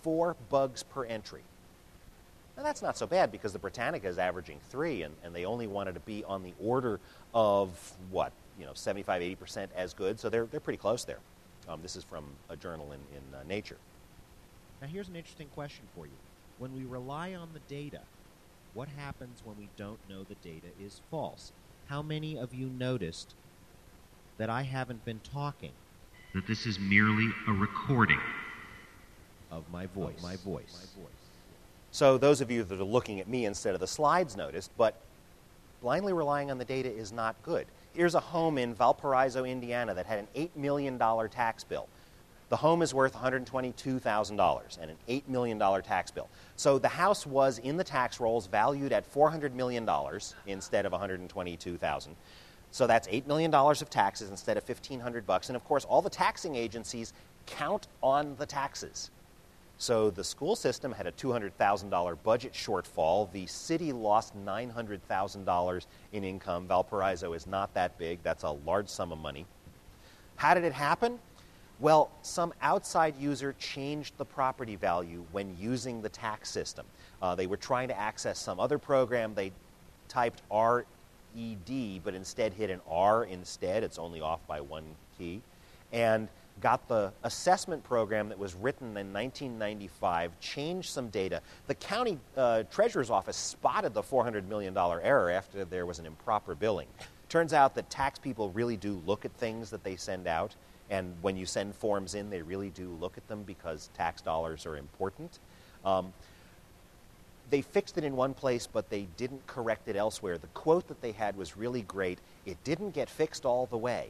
four bugs per entry. Now, that's not so bad because the Britannica is averaging three, and, and they only wanted to be on the order of, what, you know, seventy-five, eighty percent as good, so they're, they're pretty close there. Um, this is from a journal in, in uh, Nature. Now, here's an interesting question for you. When we rely on the data, what happens when we don't know the data is false? How many of you noticed that I haven't been talking? That this is merely a recording of my voice. Of my voice. My voice. So those of you that are looking at me instead of the slides noticed, but blindly relying on the data is not good. Here's a home in Valparaiso, Indiana that had an eight million dollars tax bill. The home is worth one hundred twenty-two thousand dollars and an eight million dollars tax bill. So the house was, in the tax rolls, valued at four hundred million dollars instead of one hundred twenty-two thousand dollars. So that's eight million dollars of taxes instead of fifteen hundred bucks. And of course, all the taxing agencies count on the taxes. So the school system had a two hundred thousand dollars budget shortfall. The city lost nine hundred thousand dollars in income. Valparaiso is not that big. That's a large sum of money. How did it happen? Well, some outside user changed the property value when using the tax system. Uh, they were trying to access some other program. They typed R E D, but instead hit an R instead. It's only off by one key. And got the assessment program that was written in nineteen ninety-five, changed some data. The county uh, treasurer's office spotted the four hundred million dollars error after there was an improper billing. Turns out that tax people really do look at things that they send out, and when you send forms in, they really do look at them because tax dollars are important. Um, They fixed it in one place, but they didn't correct it elsewhere. The quote that they had was really great. It didn't get fixed all the way.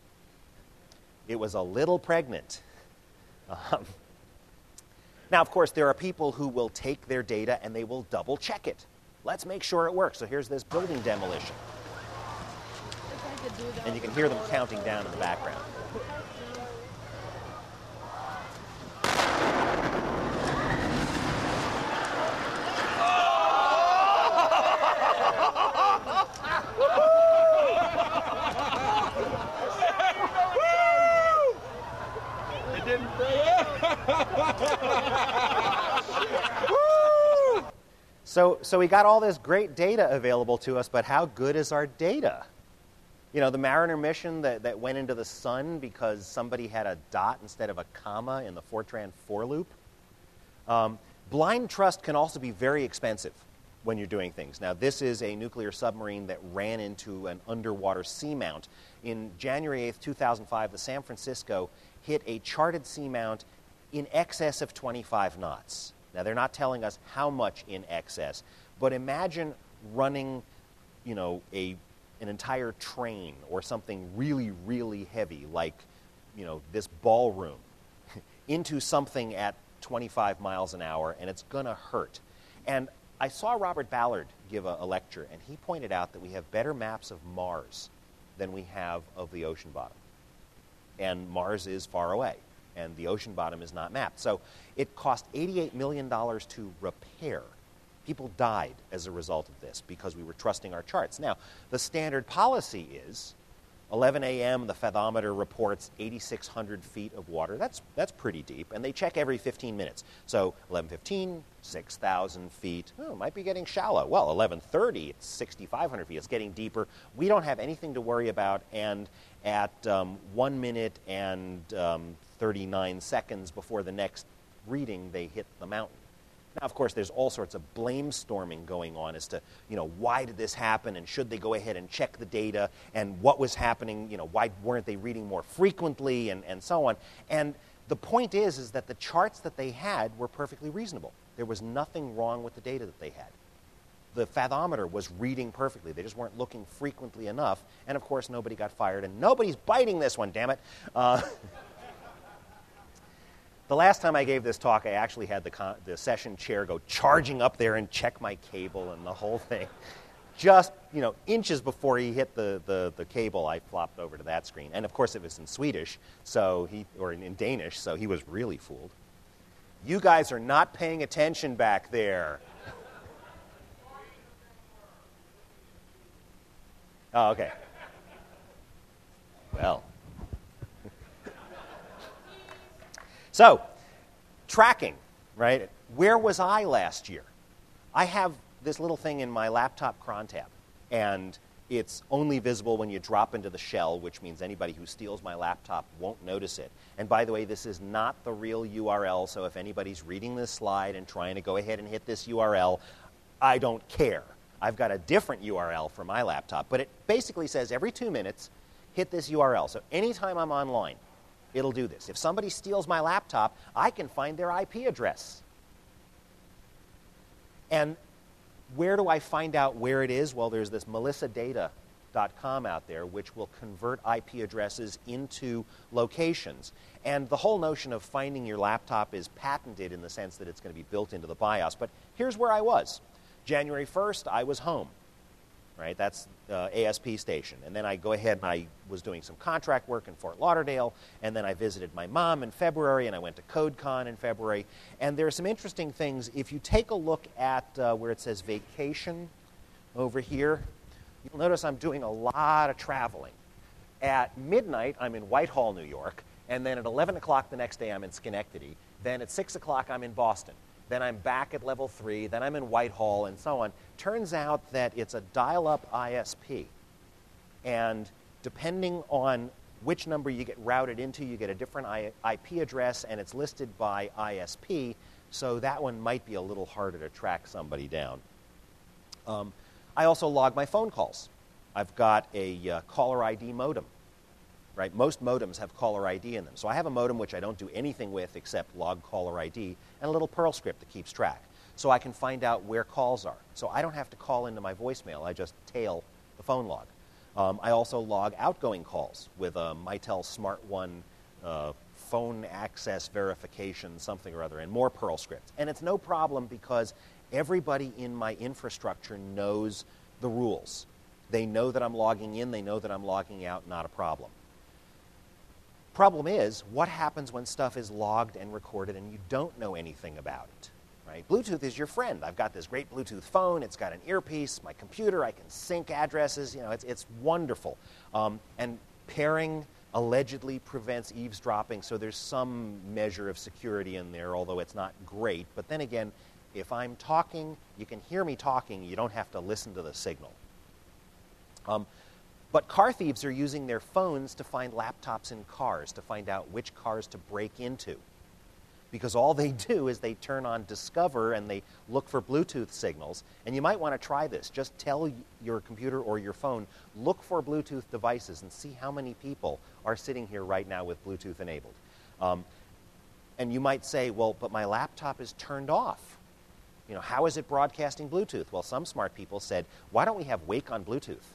It was a little pregnant. Um, now, of course, there are people who will take their data and they will double check it. Let's make sure it works. So here's this building demolition. And you can hear them counting down in the background. So, so we got all this great data available to us, but how good is our data? You know, the Mariner mission that, that went into the sun because somebody had a dot instead of a comma in the Fortran for loop. Um, blind trust can also be very expensive when you're doing things. Now, this is a nuclear submarine that ran into an underwater seamount. In January eighth, two thousand five, the San Francisco hit a charted seamount in excess of twenty-five knots. Now, they're not telling us how much in excess, but imagine running, you know, a an entire train or something really, really heavy like, you know, this ballroom into something at twenty-five miles an hour, and it's going to hurt. And I saw Robert Ballard give a, a lecture, and he pointed out that we have better maps of Mars than we have of the ocean bottom. And Mars is far away, and the ocean bottom is not mapped. So it cost eighty-eight million dollars to repair. People died as a result of this because we were trusting our charts. Now, the standard policy is eleven a.m., the fathometer reports eighty-six hundred feet of water. That's, that's pretty deep, and they check every fifteen minutes. So eleven fifteen, six thousand feet. Oh, it might be getting shallow. Well, eleven thirty, it's sixty-five hundred feet. It's getting deeper. We don't have anything to worry about, and at um, one minute and um, thirty-nine seconds before the next reading, they hit the mountain. Now, of course, there's all sorts of blame storming going on as to, you know, why did this happen, and should they go ahead and check the data, and what was happening, you know, why weren't they reading more frequently, and, and so on. And the point is, is that the charts that they had were perfectly reasonable. There was nothing wrong with the data that they had. The fathometer was reading perfectly. They just weren't looking frequently enough. And, of course, nobody got fired, and nobody's biting this one, damn it. Uh, The last time I gave this talk, I actually had the, con- the session chair go charging up there and check my cable and the whole thing. Just, you know, inches before he hit the, the, the cable, I flopped over to that screen. And, of course, it was in Swedish, so he, or in, in Danish, so he was really fooled. You guys are not paying attention back there. Oh, okay. Well. So, tracking. right? Where was I last year? I have this little thing in my laptop cron tab, and it's only visible when you drop into the shell, which means anybody who steals my laptop won't notice it. And by the way, this is not the real U R L, so if anybody's reading this slide and trying to go ahead and hit this U R L, I don't care. I've got a different U R L for my laptop, but it basically says every two minutes, hit this U R L. So anytime I'm online, it'll do this. If somebody steals my laptop, I can find their I P address. And where do I find out where it is? Well, there's this melissa data dot com out there, which will convert I P addresses into locations. And the whole notion of finding your laptop is patented in the sense that it's going to be built into the BIOS. But here's where I was. January first, I was home. Right, that's uh, A S P station. And then I go ahead and I was doing some contract work in Fort Lauderdale, and then I visited my mom in February, and I went to CodeCon in February. And there are some interesting things. If you take a look at uh, where it says vacation over here, you'll notice I'm doing a lot of traveling. At midnight, I'm in Whitehall, New York, and then at eleven o'clock the next day, I'm in Schenectady. Then at six o'clock, I'm in Boston. Then I'm back at level three, then I'm in Whitehall, and so on. Turns out that it's a dial-up I S P. And depending on which number you get routed into, you get a different I P address, and it's listed by I S P, so that one might be a little harder to track somebody down. Um, I also log my phone calls. I've got a uh, caller I D modem. Right? Most modems have caller I D in them. So I have a modem which I don't do anything with except log caller I D and a little Perl script that keeps track. So I can find out where calls are. So I don't have to call into my voicemail. I just tail the phone log. Um, I also log outgoing calls with a Mitel Smart One uh, phone access verification, something or other, and more Perl script. And it's no problem because everybody in my infrastructure knows the rules. They know that I'm logging in. They know that I'm logging out. Not a problem. Problem is, what happens when stuff is logged and recorded and you don't know anything about it? Right? Bluetooth is your friend. I've got this great Bluetooth phone. It's got an earpiece. My computer, I can sync addresses. You know, it's, it's wonderful. Um, and pairing allegedly prevents eavesdropping, so there's some measure of security in there, although it's not great. But then again, if I'm talking, you can hear me talking. You don't have to listen to the signal. Um, But car thieves are using their phones to find laptops in cars, to find out which cars to break into. Because all they do is they turn on Discover and they look for Bluetooth signals. And you might want to try this. Just tell your computer or your phone, look for Bluetooth devices and see how many people are sitting here right now with Bluetooth enabled. Um, and you might say, well, but my laptop is turned off. You know, how is it broadcasting Bluetooth? Well, some smart people said, why don't we have Wake on Bluetooth?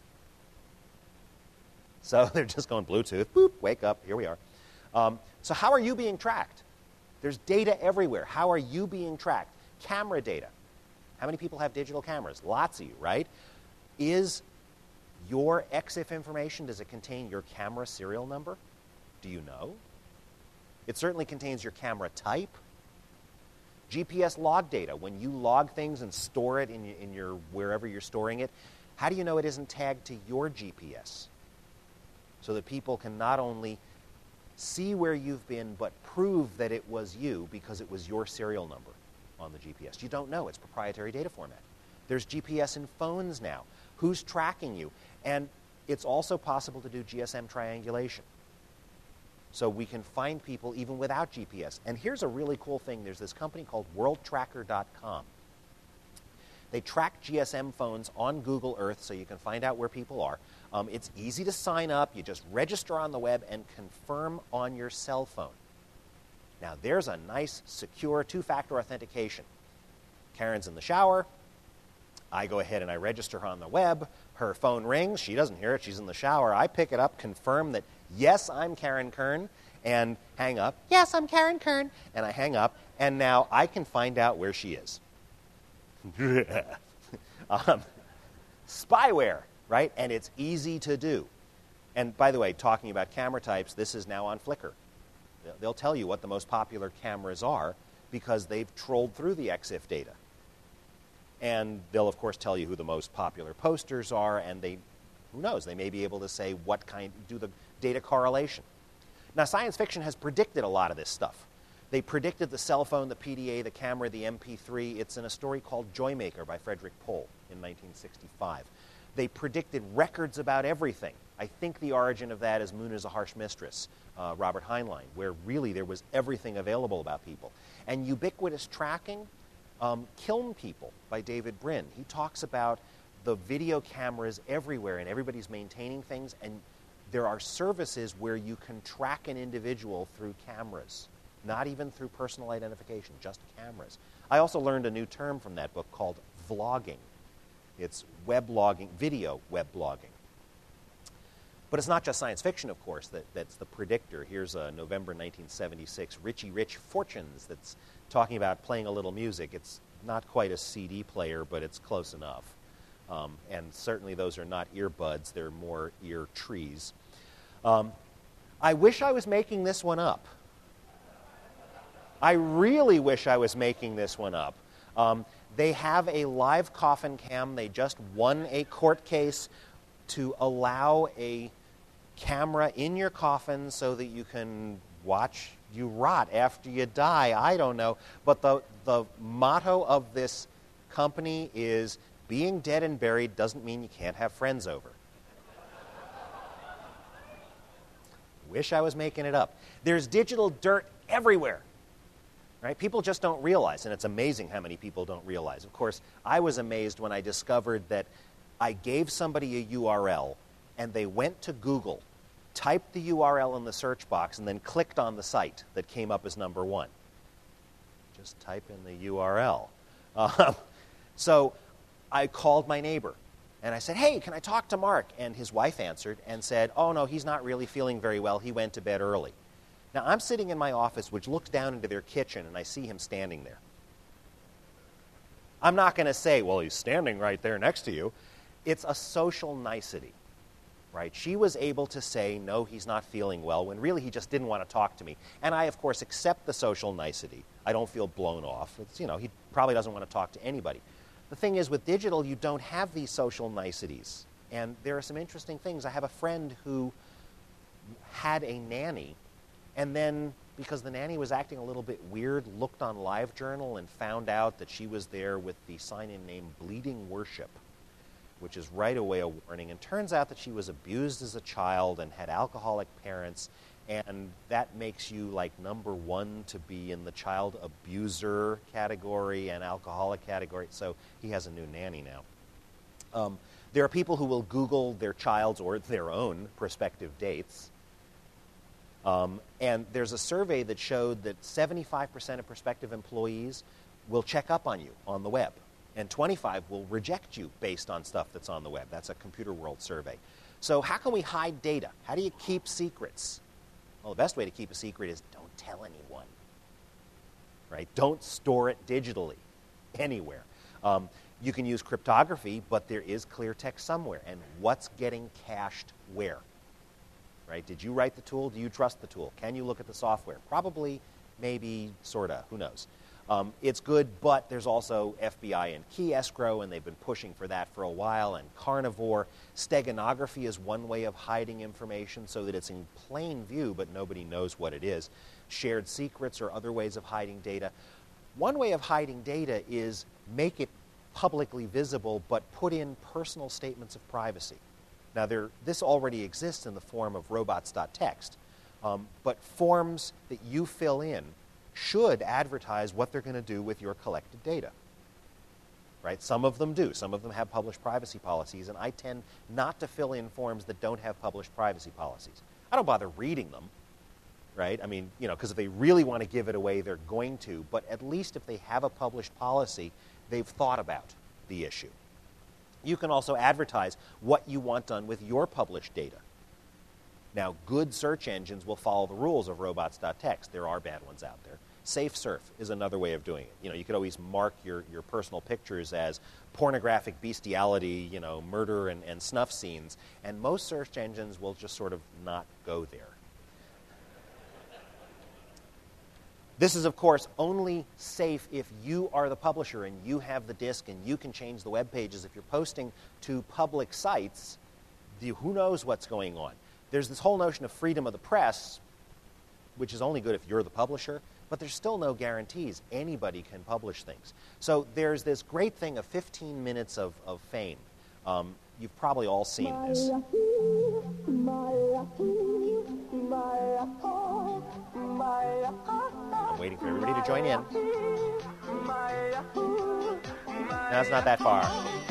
So they're just going Bluetooth, boop, wake up, here we are. Um, so how are you being tracked? There's data everywhere. How are you being tracked? Camera data. How many people have digital cameras? Lots of you, right? Is your E X I F information, does it contain your camera serial number? Do you know? It certainly contains your camera type. G P S log data. When you log things and store it in, in your wherever you're storing it, how do you know it isn't tagged to your G P S? So that people can not only see where you've been, but prove that it was you because it was your serial number on the G P S. You don't know. It's proprietary data format. There's G P S in phones now. Who's tracking you? And it's also possible to do G S M triangulation. So we can find people even without G P S. And here's a really cool thing. There's this company called world tracker dot com. They track G S M phones on Google Earth so you can find out where people are. Um, it's easy to sign up. You just register on the web and confirm on your cell phone. Now, there's a nice, secure two-factor authentication. Karen's in the shower. I go ahead and I register her on the web. Her phone rings. She doesn't hear it. She's in the shower. I pick it up, confirm that, yes, I'm Karen Kern, and hang up. Yes, I'm Karen Kern. And I hang up, and now I can find out where she is. um, spyware, right? And it's easy to do. And by the way, talking about camera types, this is now on Flickr. They'll tell you what the most popular cameras are because they've trolled through the E X I F data. And they'll, of course, tell you who the most popular posters are, and they, who knows, they may be able to say what kind, do the data correlation. Now, science fiction has predicted a lot of this stuff. They predicted the cell phone, the P D A, the camera, the M P three. It's in a story called Joymaker by Frederick Pohl in nineteen sixty-five. They predicted records about everything. I think the origin of that is Moon is a Harsh Mistress, uh, Robert Heinlein, where really there was everything available about people. And ubiquitous tracking, um, Kiln People by David Brin. He talks about the video cameras everywhere and everybody's maintaining things, and there are services where you can track an individual through cameras, not even through personal identification, just cameras. I also learned a new term from that book called vlogging. It's weblogging, video weblogging. But it's not just science fiction, of course, that, that's the predictor. Here's a November nineteen seventy-six Richie Rich Fortunes that's talking about playing a little music. It's not quite a C D player, but it's close enough. Um, and certainly those are not earbuds. They're more ear trees. Um, I wish I was making this one up. I really wish I was making this one up. Um, they have a live coffin cam. They just won a court case to allow a camera in your coffin so that you can watch you rot after you die. I don't know. But the, the motto of this company is, being dead and buried doesn't mean you can't have friends over. Wish I was making it up. There's digital dirt everywhere. Right? People just don't realize, and it's amazing how many people don't realize. Of course, I was amazed when I discovered that I gave somebody a U R L, and they went to Google, typed the U R L in the search box, and then clicked on the site that came up as number one. Just type in the U R L. Uh, so I called my neighbor, and I said, hey, can I talk to Mark? And his wife answered and said, oh, no, he's not really feeling very well. He went to bed early. Now, I'm sitting in my office, which looks down into their kitchen, and I see him standing there. I'm not going to say, well, he's standing right there next to you. It's a social nicety, right? She was able to say, no, he's not feeling well, when really he just didn't want to talk to me. And I, of course, accept the social nicety. I don't feel blown off. It's, you know, he probably doesn't want to talk to anybody. The thing is, with digital, you don't have these social niceties. And there are some interesting things. I have a friend who had a nanny, and then, because the nanny was acting a little bit weird, looked on LiveJournal and found out that she was there with the sign-in name Bleeding Worship, which is right away a warning. And turns out that she was abused as a child and had alcoholic parents, and that makes you like number one to be in the child abuser category and alcoholic category. So he has a new nanny now. Um, there are people who will Google their child's or their own prospective dates. Um, and there's a survey that showed that seventy-five percent of prospective employees will check up on you on the web, and twenty-five will reject you based on stuff that's on the web. That's a Computer World survey. So how can we hide data? How do you keep secrets? Well, the best way to keep a secret is don't tell anyone, right? Don't store it digitally anywhere. Um, you can use cryptography, but there is clear text somewhere. And what's getting cached where? Right? Did you write the tool? Do you trust the tool? Can you look at the software? Probably, maybe, sort of. Who knows? Um, it's good, but there's also F B I and key escrow, and they've been pushing for that for a while, and carnivore. Steganography is one way of hiding information so that it's in plain view, but nobody knows what it is. Shared secrets are other ways of hiding data. One way of hiding data is make it publicly visible, but put in personal statements of privacy. Now, there, this already exists in the form of robots.txt, um, but forms that you fill in should advertise what they're going to do with your collected data. Right? Some of them do. Some of them have published privacy policies, and I tend not to fill in forms that don't have published privacy policies. I don't bother reading them, right? I mean, you know, because if they really want to give it away, they're going to, but at least if they have a published policy, they've thought about the issue. You can also advertise what you want done with your published data. Now, good search engines will follow the rules of robots.txt. There are bad ones out there. SafeSurf is another way of doing it. You know, you could always mark your, your personal pictures as pornographic bestiality, you know, murder and, and snuff scenes, and most search engines will just sort of not go there. This is, of course, only safe if you are the publisher and you have the disk and you can change the web pages. If you're posting to public sites, the, who knows what's going on? There's this whole notion of freedom of the press, which is only good if you're the publisher. but there's still no guarantees. Anybody can publish things. So there's this great thing of fifteen minutes of, of fame. Um, you've probably all seen this. I'm waiting for everybody to join in. No, it's not that far.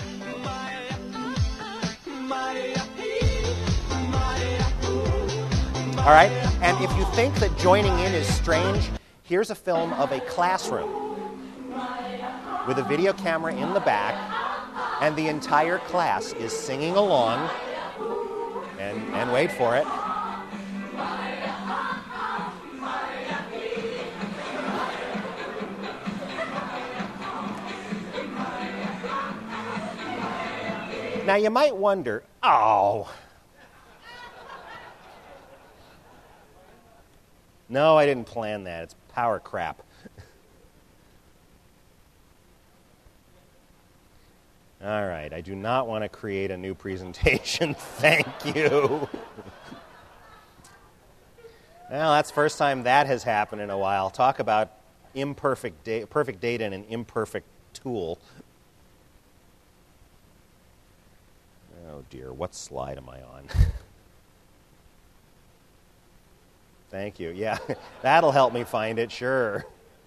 All right, and if you think that joining in is strange, here's a film of a classroom with a video camera in the back, and the entire class is singing along, and, and wait for it. Now you might wonder, oh, no, I didn't plan that. It's power crap. All right, I do not want to create a new presentation. Thank you. Well, that's the first time that has happened in a while. Talk about imperfect da- perfect data and an imperfect tool. Oh dear, what slide am I on? Thank you. Yeah, that'll help me find it, sure.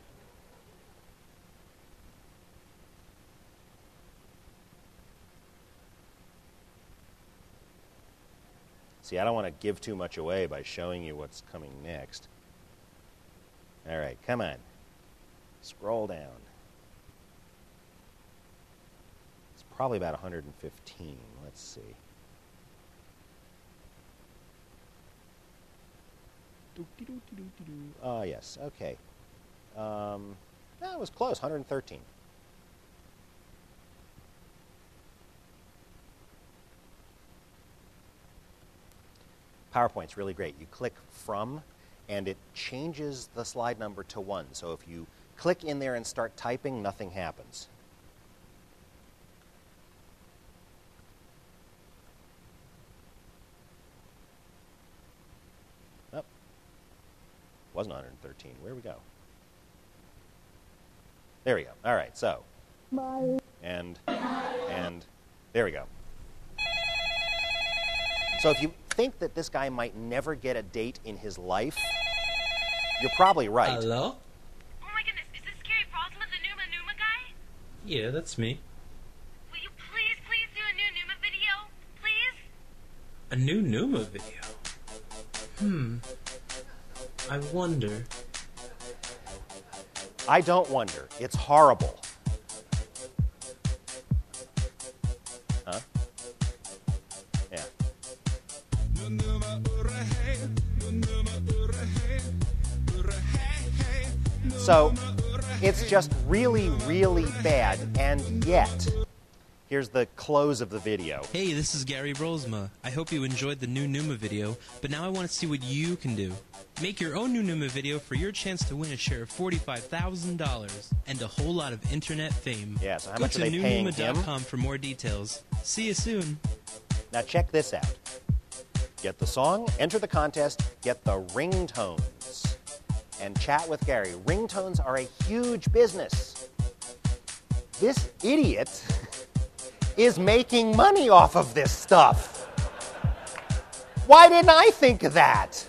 See, I don't want to give too much away by showing you what's coming next. All right, come on. Scroll down. It's probably about one hundred fifteen. Let's see. Oh, yes, okay. Um, that was close, one hundred thirteen. PowerPoint's really great. You click from, and it changes the slide number to one. So if you click in there and start typing, nothing happens. Oh, wasn't one hundred thirteen. Where we go? There we go. All right, so. And, and there we go. So if you think that this guy might never get a date in his life, you're probably right. Hello? Oh my goodness, is this Gary Brosma, the Numa Numa guy? Yeah, that's me. Will you please, please do a new Numa video? Please? A new Numa video? Hmm. I wonder. I don't wonder. It's horrible. Huh? Yeah. So, it's just really, really bad, and yet, here's the close of the video. Hey, this is Gary Brosma. I hope you enjoyed the new Numa video, but now I want to see what you can do. Make your own new Numa video for your chance to win a share of forty-five thousand dollars and a whole lot of internet fame. Yeah, so how Go much to are they new paying numa dot com him? for more details. See you soon. Now check this out. Get the song, enter the contest, get the ringtones, and chat with Gary. Ringtones are a huge business. This idiot is making money off of this stuff. Why didn't I think of that?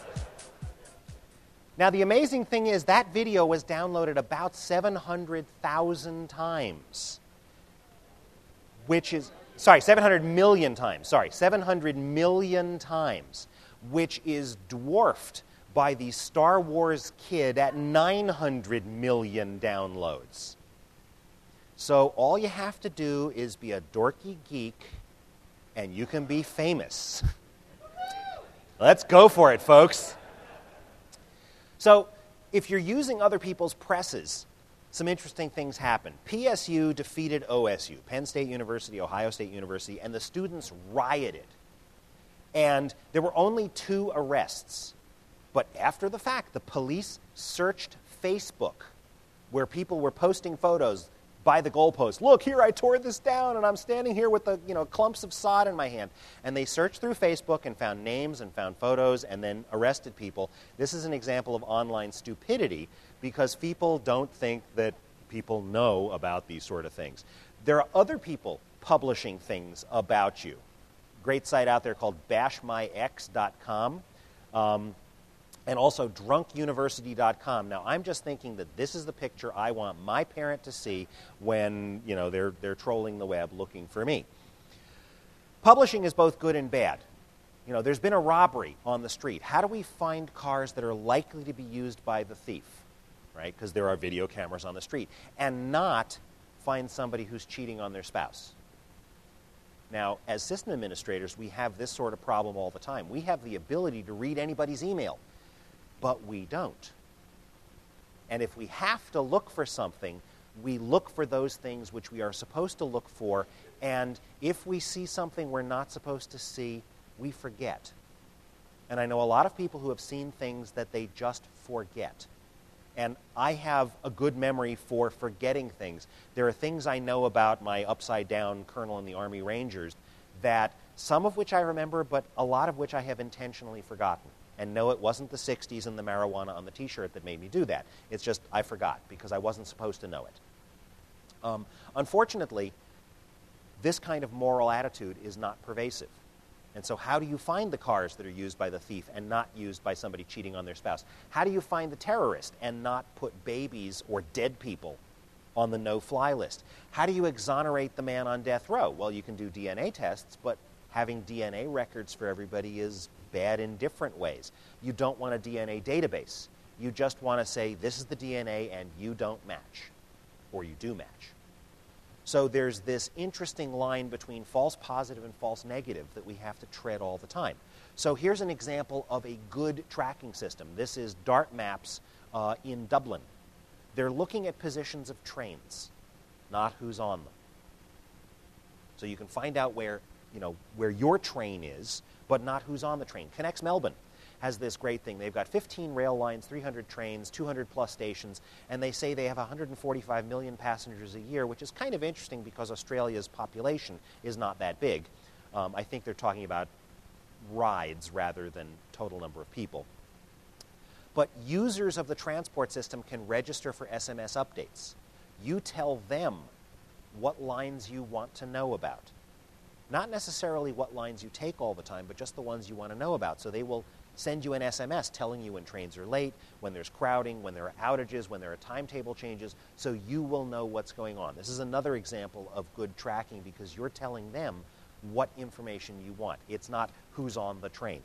Now, the amazing thing is that video was downloaded about seven hundred thousand times, which is, sorry, seven hundred million times, sorry, seven hundred million times, which is dwarfed by the Star Wars Kid at nine hundred million downloads. So all you have to do is be a dorky geek, and you can be famous. Let's go for it, folks. So if you're using other people's presses, some interesting things happen. P S U defeated O S U, Penn State University, Ohio State University, and the students rioted. And there were only two arrests. But after the fact, the police searched Facebook, where people were posting photos by the goalpost. Look, here I tore this down, and I'm standing here with the you know clumps of sod in my hand. And they searched through Facebook and found names and found photos and then arrested people. This is an example of online stupidity because people don't think that people know about these sort of things. There are other people publishing things about you. Great site out there called bash my ex dot com. Um, and also drunk university dot com. Now, I'm just thinking that this is the picture I want my parent to see when, you know, they're, they're trolling the web looking for me. Publishing is both good and bad. You know, there's been a robbery on the street. How do we find cars that are likely to be used by the thief, right? Because there are video cameras on the street. And not find somebody who's cheating on their spouse. Now, as system administrators, we have this sort of problem all the time. We have the ability to read anybody's email, but we don't. And if we have to look for something, we look for those things which we are supposed to look for, and if we see something we're not supposed to see, we forget. And I know a lot of people who have seen things that they just forget. And I have a good memory for forgetting things. There are things I know about my upside-down colonel in the Army Rangers that some of which I remember, but a lot of which I have intentionally forgotten. And no, it wasn't the sixties and the marijuana on the T-shirt that made me do that. It's just I forgot because I wasn't supposed to know it. Um, unfortunately, this kind of moral attitude is not pervasive. And so how do you find the cars that are used by the thief and not used by somebody cheating on their spouse? How do you find the terrorist and not put babies or dead people on the no-fly list? How do you exonerate the man on death row? Well, you can do D N A tests, but having D N A records for everybody is bad in different ways. You don't want a D N A database. You just want to say, this is the D N A and you don't match, or you do match. So there's this interesting line between false positive and false negative that we have to tread all the time. So here's an example of a good tracking system. This is Dart Maps uh, in Dublin. They're looking at positions of trains, not who's on them. So you can find out where, you know, where your train is, but not who's on the train. Connex Melbourne has this great thing. They've got fifteen rail lines, three hundred trains, two hundred plus stations, and they say they have one hundred forty-five million passengers a year, which is kind of interesting because Australia's population is not that big. Um, I think they're talking about rides rather than total number of people. But users of the transport system can register for S M S updates. You tell them what lines you want to know about. Not necessarily what lines you take all the time, but just the ones you want to know about. So they will send you an S M S telling you when trains are late, when there's crowding, when there are outages, when there are timetable changes, so you will know what's going on. This is another example of good tracking because you're telling them what information you want. It's not who's on the train.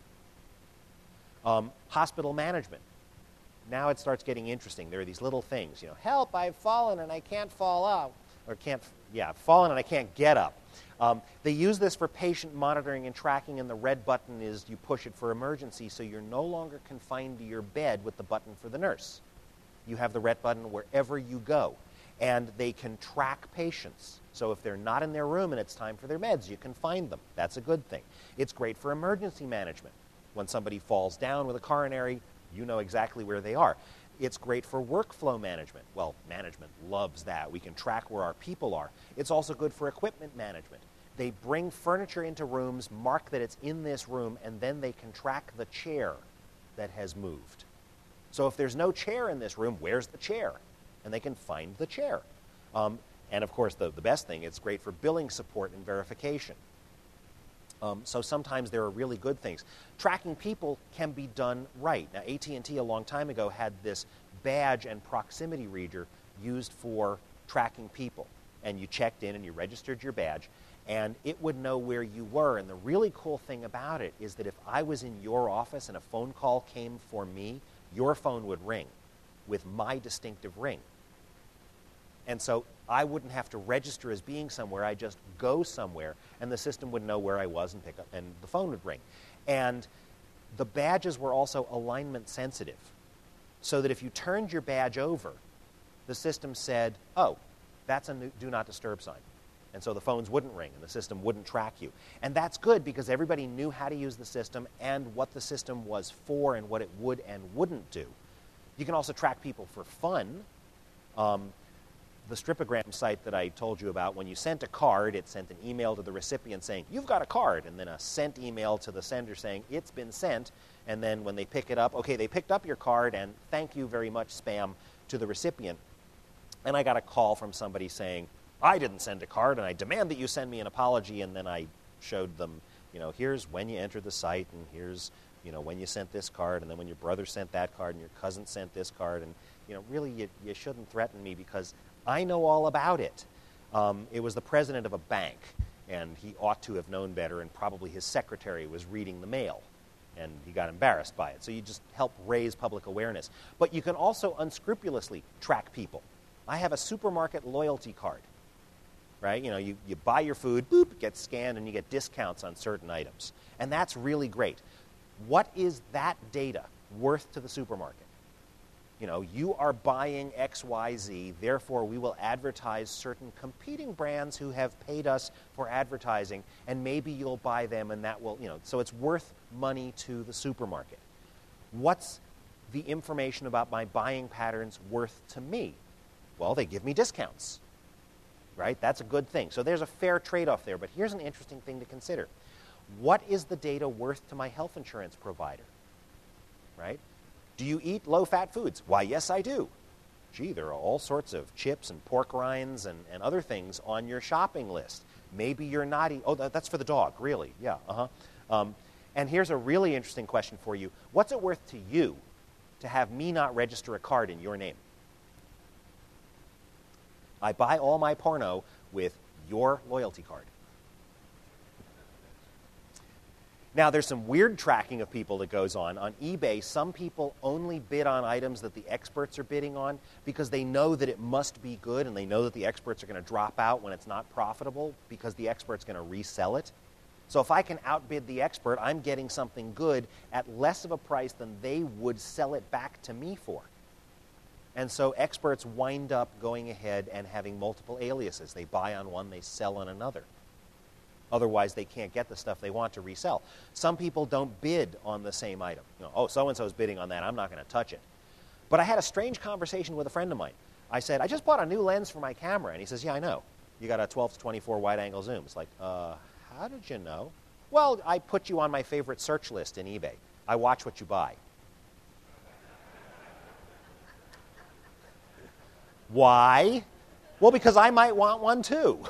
Um, hospital management. Now it starts getting interesting. There are these little things, you know, help, I've fallen and I can't fall out. Or can't, yeah, fallen and I can't get up. Um, they use this for patient monitoring and tracking, and the red button is you push it for emergency, so you're no longer confined to your bed with the button for the nurse. You have the red button wherever you go. And they can track patients. So if they're not in their room and it's time for their meds, you can find them. That's a good thing. It's great for emergency management. When somebody falls down with a coronary, you know exactly where they are. It's great for workflow management. Well, management loves that. We can track where our people are. It's also good for equipment management. They bring furniture into rooms, mark that it's in this room, and then they can track the chair that has moved. So if there's no chair in this room, where's the chair? And they can find the chair. Um, and of course, the, the best thing, it's great for billing support and verification. Um, so sometimes there are really good things. Tracking people can be done right. Now, A T and T a long time ago had this badge and proximity reader used for tracking people. And you checked in and you registered your badge, and it would know where you were. And the really cool thing about it is that if I was in your office and a phone call came for me, your phone would ring with my distinctive ring. And so I wouldn't have to register as being somewhere. I just go somewhere, and the system would know where I was and pick up, and the phone would ring. And the badges were also alignment sensitive, so that if you turned your badge over, the system said, oh, that's a do not disturb sign. And so the phones wouldn't ring, and the system wouldn't track you. And that's good because everybody knew how to use the system and what the system was for and what it would and wouldn't do. You can also track people for fun. Um, the Stripogram site that I told you about, when you sent a card, it sent an email to the recipient saying, you've got a card, and then a sent email to the sender saying, it's been sent, and then when they pick it up, okay, they picked up your card, and thank you very much, spam, to the recipient. And I got a call from somebody saying, I didn't send a card, and I demand that you send me an apology, and then I showed them, you know, here's when you entered the site, and here's, you know, when you sent this card, and then when your brother sent that card, and your cousin sent this card, and, you know, really, you, you shouldn't threaten me because I know all about it. Um, it was the president of a bank, and he ought to have known better, and probably his secretary was reading the mail, and he got embarrassed by it. So you just help raise public awareness. But you can also unscrupulously track people. I have a supermarket loyalty card, right? You know, you, you buy your food, boop, it gets scanned, and you get discounts on certain items. And that's really great. What is that data worth to the supermarket? You know, you are buying X Y Z, therefore we will advertise certain competing brands who have paid us for advertising, and maybe you'll buy them, and that will, you know, so it's worth money to the supermarket. What's the information about my buying patterns worth to me? Well, they give me discounts, right? That's a good thing. So there's a fair trade-off there, but here's an interesting thing to consider. What is the data worth to my health insurance provider, right? Do you eat low-fat foods? Why, yes, I do. Gee, there are all sorts of chips and pork rinds and, and other things on your shopping list. Maybe you're not eating. Oh, that, that's for the dog, really? Yeah, uh-huh. Um, and here's a really interesting question for you. What's it worth to you to have me not register a card in your name? I buy all my porno with your loyalty card. Now, there's some weird tracking of people that goes on. On eBay, some people only bid on items that the experts are bidding on because they know that it must be good, and they know that the experts are going to drop out when it's not profitable because the expert's going to resell it. So if I can outbid the expert, I'm getting something good at less of a price than they would sell it back to me for. And so experts wind up going ahead and having multiple aliases. They buy on one, they sell on another. Otherwise, they can't get the stuff they want to resell. Some people don't bid on the same item. You know, oh, so-and-so's bidding on that. I'm not going to touch it. But I had a strange conversation with a friend of mine. I said, I just bought a new lens for my camera. And he says, yeah, I know. You got a twelve to twenty-four wide-angle zoom. It's like, uh, how did you know? Well, I put you on my favorite search list in eBay. I watch what you buy. Why? Well, because I might want one too.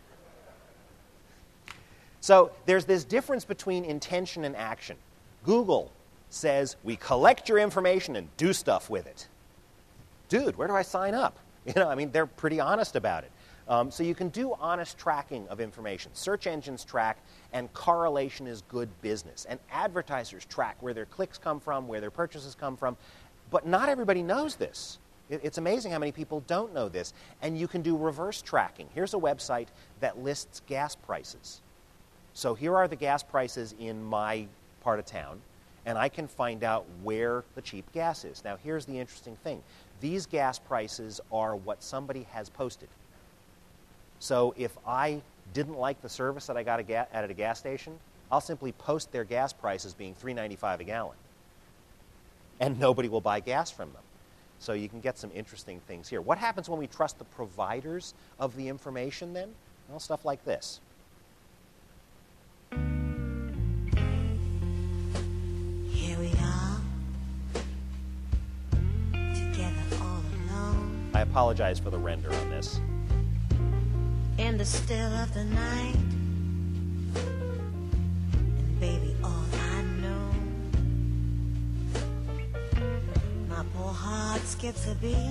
So there's this difference between intention and action. Google says, we collect your information and do stuff with it. Dude, where do I sign up? You know, I mean, they're pretty honest about it. Um, so you can do honest tracking of information. Search engines track, and correlation is good business. And advertisers track where their clicks come from, where their purchases come from. But not everybody knows this. It's amazing how many people don't know this. And you can do reverse tracking. Here's a website that lists gas prices. So here are the gas prices in my part of town, and I can find out where the cheap gas is. Now, here's the interesting thing. These gas prices are what somebody has posted. So if I didn't like the service that I got at a gas station, I'll simply post their gas prices being three ninety-five a gallon. And nobody will buy gas from them. So you can get some interesting things here. What happens when we trust the providers of the information then? Well, stuff like this. Here we are, together all alone. I apologize for the render on this. In the still of the night, and baby, all I know, my poor heart skips a beat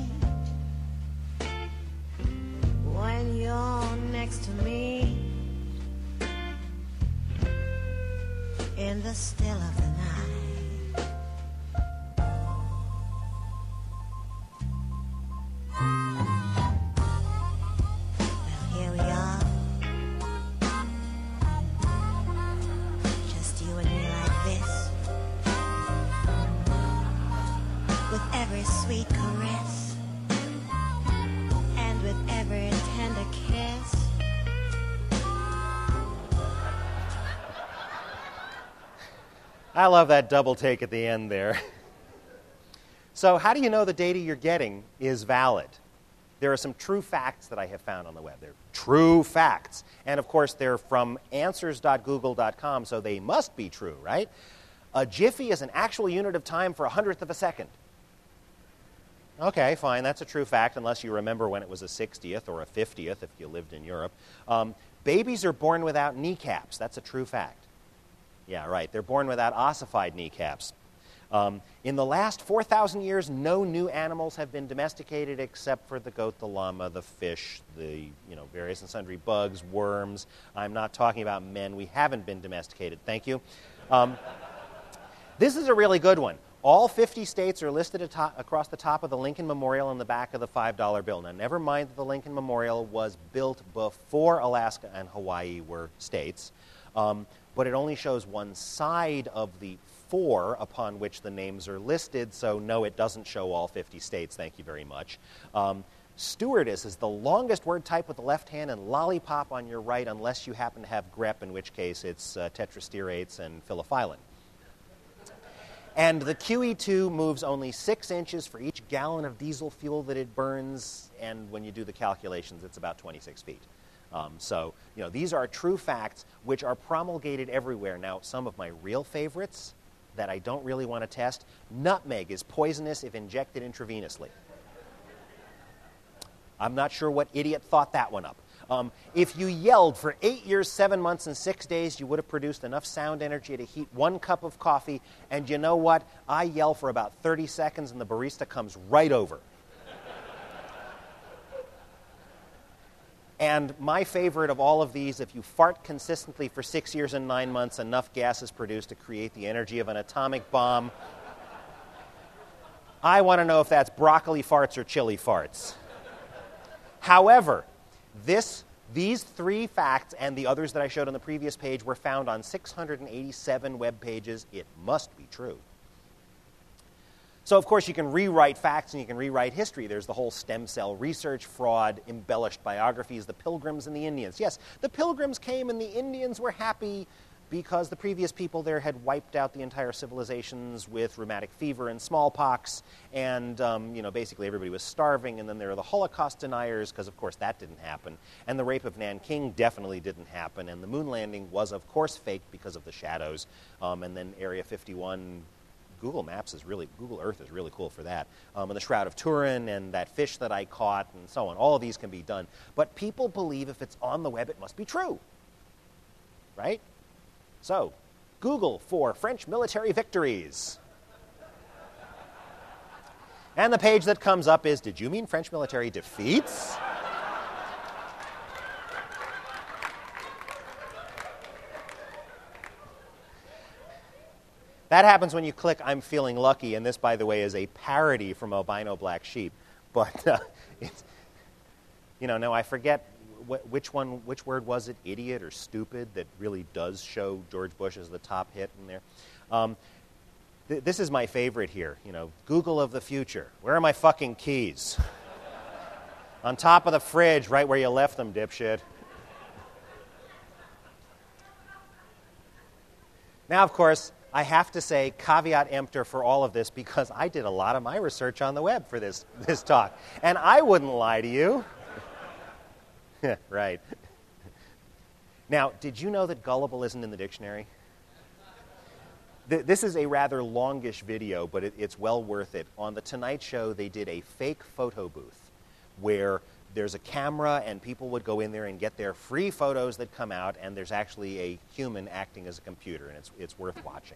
when you're next to me. In the still of the night, well, here we are, just you and me like this, with every sweet caress, and with every tender kiss. I love that double take at the end there. So how do you know the data you're getting is valid? there are some true facts that I have found on the web. They're true facts. And, of course, they're from answers dot google dot com, so they must be true, right? A jiffy is an actual unit of time for a hundredth of a second. Okay, fine, that's a true fact, unless you remember when it was a sixtieth or a fiftieth if you lived in Europe. Um, babies are born without kneecaps. That's a true fact. Yeah, right. They're born without ossified kneecaps. Um, in the last four thousand years, no new animals have been domesticated except for the goat, the llama, the fish, the you know various and sundry bugs, worms. I'm not talking about men. We haven't been domesticated. Thank you. Um, this is a really good one. All fifty states are listed atop, across the top of the Lincoln Memorial and the back of the five dollar bill. Now, never mind that the Lincoln Memorial was built before Alaska and Hawaii were states, um, but it only shows one side of the four upon which the names are listed, so no, it doesn't show all fifty states. Thank you very much. Um, stewardess is the longest word type with the left hand and lollipop on your right, unless you happen to have grep, in which case it's uh, tetrasterates and philophyllin. And the Q E two moves only six inches for each gallon of diesel fuel that it burns, and when you do the calculations, it's about twenty-six feet. Um, so, you know, these are true facts which are promulgated everywhere. Now, some of my real favorites that I don't really want to test, nutmeg is poisonous if injected intravenously. I'm not sure what idiot thought that one up. Um, if you yelled for eight years, seven months, and six days, you would have produced enough sound energy to heat one cup of coffee. And you know what? I yell for about thirty seconds, and the barista comes right over. And my favorite of all of these, if you fart consistently for six years and nine months, enough gas is produced to create the energy of an atomic bomb. I want to know if that's broccoli farts or chili farts. However, this, these three facts and the others that I showed on the previous page were found on six hundred eighty-seven web pages. It must be true. So, of course, you can rewrite facts and you can rewrite history. There's the whole stem cell research, fraud, embellished biographies, the Pilgrims and the Indians. Yes, the Pilgrims came and the Indians were happy because the previous people there had wiped out the entire civilizations with rheumatic fever and smallpox, and um, you know, basically everybody was starving. And then there are the Holocaust deniers, because of course that didn't happen, and the rape of Nanking definitely didn't happen, and the moon landing was of course fake because of the shadows, um, and then Area fifty-one. Google Maps is really, Google Earth is really cool for that. Um, and the Shroud of Turin and that fish that I caught and so on. All of these can be done. But people believe if it's on the web, it must be true. Right? So, Google for French military victories. And the page that comes up is, did you mean French military defeats? That happens when you click I'm feeling lucky, and this, by the way, is a parody from Albino Black Sheep. But, uh, it's, you know, no, I forget wh- which one, which word was it, idiot or stupid, that really does show George Bush as the top hit in there. Um, th- this is my favorite here, you know, Google of the future. Where are my fucking keys? On top of the fridge, right where you left them, dipshit. Now, of course, I have to say caveat emptor for all of this because I did a lot of my research on the web for this, this talk. And I wouldn't lie to you. Right. Now, did you know that gullible isn't in the dictionary? Th- this is a rather longish video, but it, it's well worth it. On The Tonight Show, they did a fake photo booth where there's a camera and people would go in there and get their free photos that come out, and there's actually a human acting as a computer, and it's it's worth watching.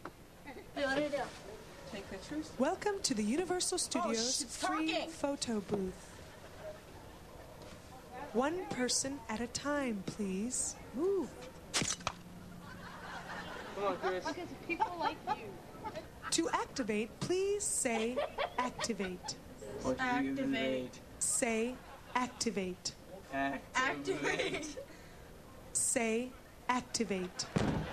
Take pictures? Welcome to the Universal Studios oh, free talking. photo booth. One person at a time, please. Move. Come on, Chris. Because people like you. To activate, please say activate. Activate. Say activate. Activate. Say activate.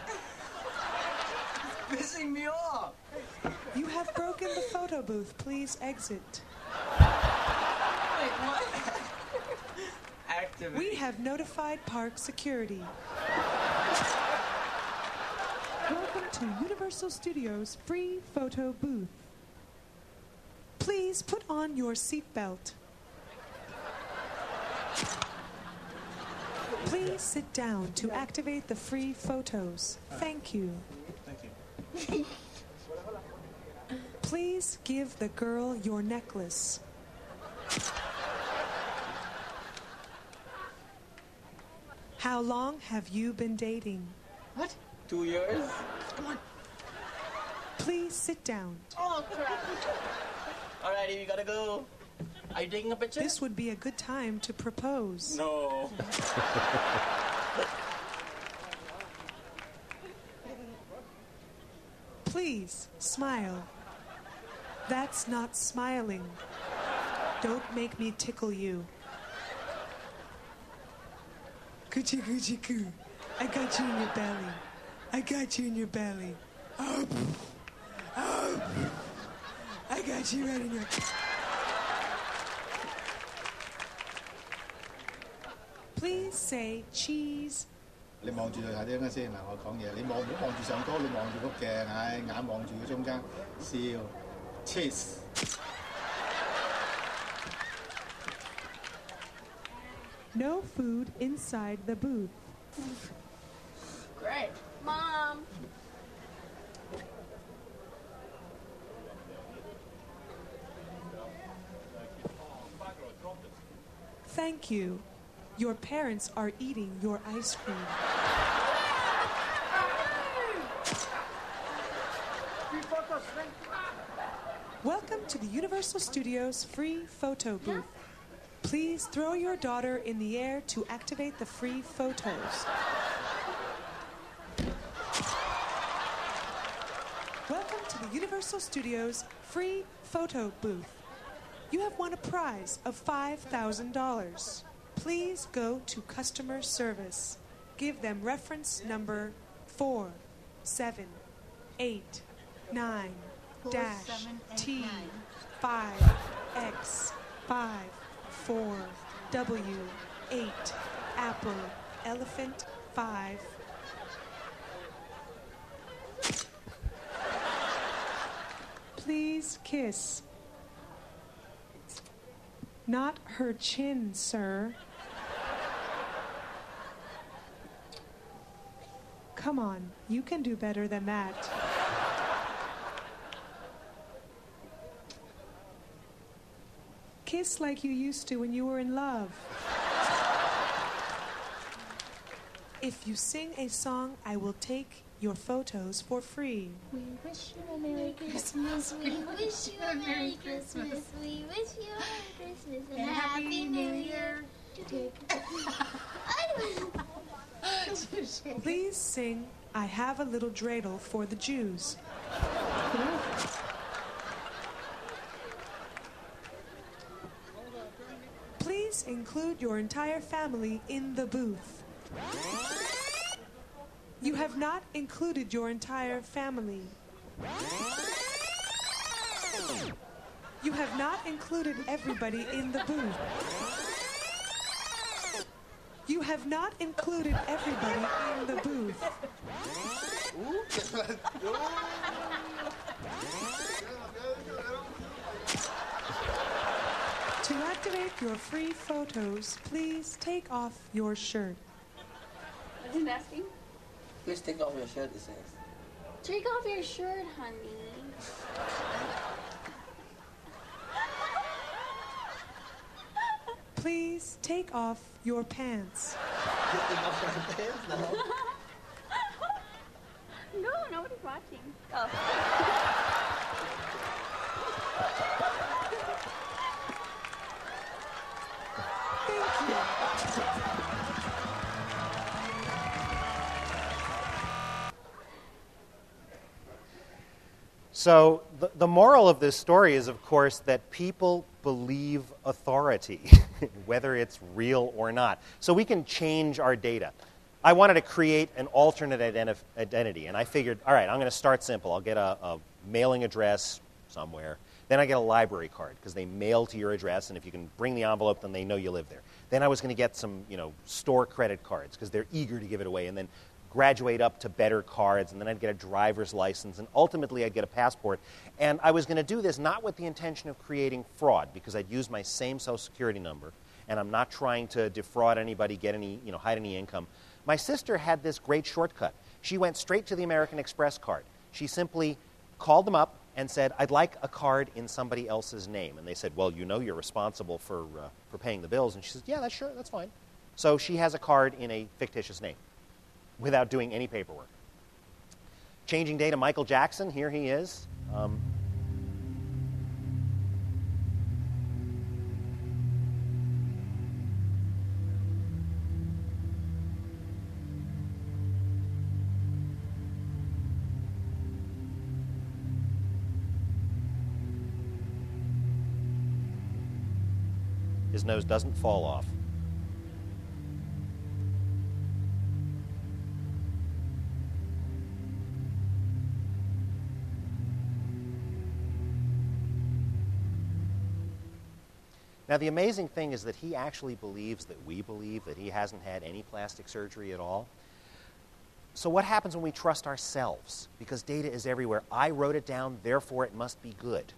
It's pissing me off. You have broken the photo booth. Please exit. Wait, what? Activate. We have notified park security. Welcome to Universal Studios free photo booth. Please put on your seatbelt. Please sit down to activate the free photos. Thank you. Thank you. Please give the girl your necklace. How long have you been dating? What? Two years? Come on. Please sit down. Oh, crap. Alrighty, we gotta go. Are you taking a picture? This would be a good time to propose. No. Please, smile. That's not smiling. Don't make me tickle you. Coochie coochie coo. I got you in your belly. I got you in your belly. Oh, oh. I got you right in your... Please say cheese. 你望住佢睇啲啱先嗱，我講嘢，你望唔好望住上高，你望住個鏡，唉，眼望住佢中間，笑 ，cheese。 No food inside the booth. Great. Mom. Thank you. Your parents are eating your ice cream. Welcome to the Universal Studios free photo booth. Please throw your daughter in the air to activate the free photos. Welcome to the Universal Studios free photo booth. You have won a prize of five thousand dollars. Please go to customer service. Give them reference number four seven eight nine dash T five X five four W eight Apple Elephant five. Please kiss. Not her chin, sir. Come on, you can do better than that. Kiss like you used to when you were in love. If you sing a song, I will take your photos for free. We wish you a Merry Christmas. We wish you a Merry Christmas. We wish you a Merry Christmas and a Happy New Year. Please sing I Have a Little Dreidel for the Jews. Please include your entire family in the booth. You have not included your entire family. You have not included everybody in the booth. You have not included everybody in the booth. To activate your free photos, please take off your shirt. What's it asking? Please take off your shirt, it says. Take off your shirt, honey. Please take off your pants. Take off your pants now. No, nobody's watching. Oh. So the, the moral of this story is, of course, that people believe authority, whether it's real or not. So we can change our data. I wanted to create an alternate identi- identity, and I figured, all right, I'm going to start simple. I'll get a, a mailing address somewhere. Then I get a library card, because they mail to your address, and if you can bring the envelope, then they know you live there. Then I was going to get some, you know, store credit cards, because they're eager to give it away, and then graduate up to better cards, and then I'd get a driver's license, and ultimately I'd get a passport. And I was going to do this not with the intention of creating fraud, because I'd use my same Social Security number, and I'm not trying to defraud anybody, get any, you know, hide any income. My sister had this great shortcut. She went straight to the American Express card. She simply called them up and said, I'd like a card in somebody else's name. And they said, well, you know you're responsible for, uh, for paying the bills. And she says, yeah, that's sure, that's fine. So she has a card in a fictitious name without doing any paperwork. Changing data, Michael Jackson, here he is. Um, His nose doesn't fall off. Now, the amazing thing is that he actually believes that we believe that he hasn't had any plastic surgery at all. So what happens when we trust ourselves? Because data is everywhere. I wrote it down, therefore it must be good.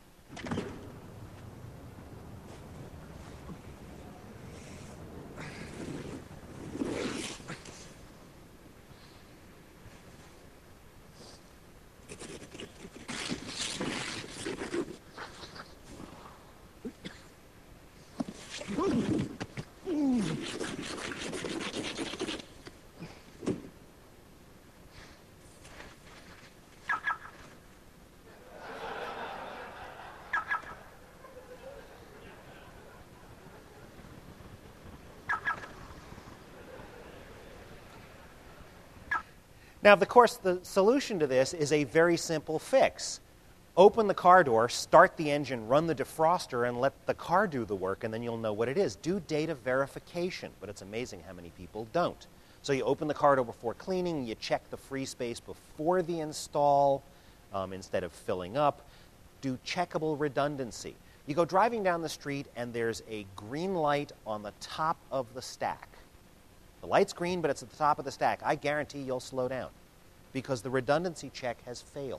Now, of course, the solution to this is a very simple fix. Open the car door, start the engine, run the defroster, and let the car do the work, and then you'll know what it is. Do data verification, but it's amazing how many people don't. So you open the car door before cleaning, you check the free space before the install um, instead of filling up. Do checkable redundancy. You go driving down the street, and there's a green light on the top of the stack. The light's green, but it's at the top of the stack. I guarantee you'll slow down because the redundancy check has failed.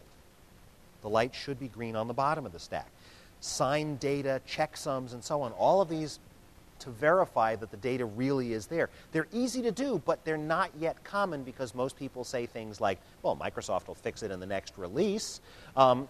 The light should be green on the bottom of the stack. Sign data, checksums, and so on, all of these to verify that the data really is there. They're easy to do, but they're not yet common because most people say things like, well, Microsoft will fix it in the next release. Um,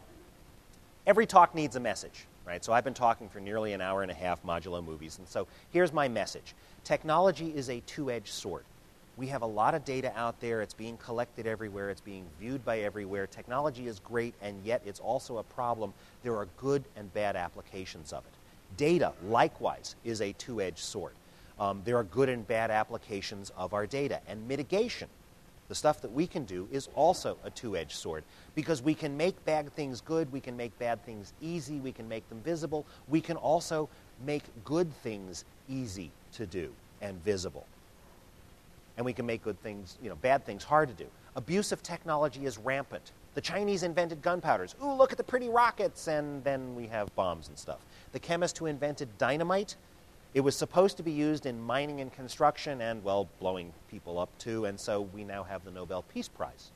every talk needs a message, right? So I've been talking for nearly an hour and a half, modulo movies, and so here's my message. Technology is a two-edged sword. We have a lot of data out there. It's being collected everywhere. It's being viewed by everywhere. Technology is great, and yet it's also a problem. There are good and bad applications of it. Data, likewise, is a two-edged sword. Um, there are good and bad applications of our data. And mitigation, the stuff that we can do, is also a two-edged sword because we can make bad things good. We can make bad things easy. We can make them visible. We can also make good things easy to do and visible. And we can make good things, you know, bad things hard to do. Abuse of technology is rampant. The Chinese invented gunpowders. Ooh, look at the pretty rockets, and then we have bombs and stuff. The chemist who invented dynamite, it was supposed to be used in mining and construction and, well, blowing people up too, and so we now have the Nobel Peace Prize.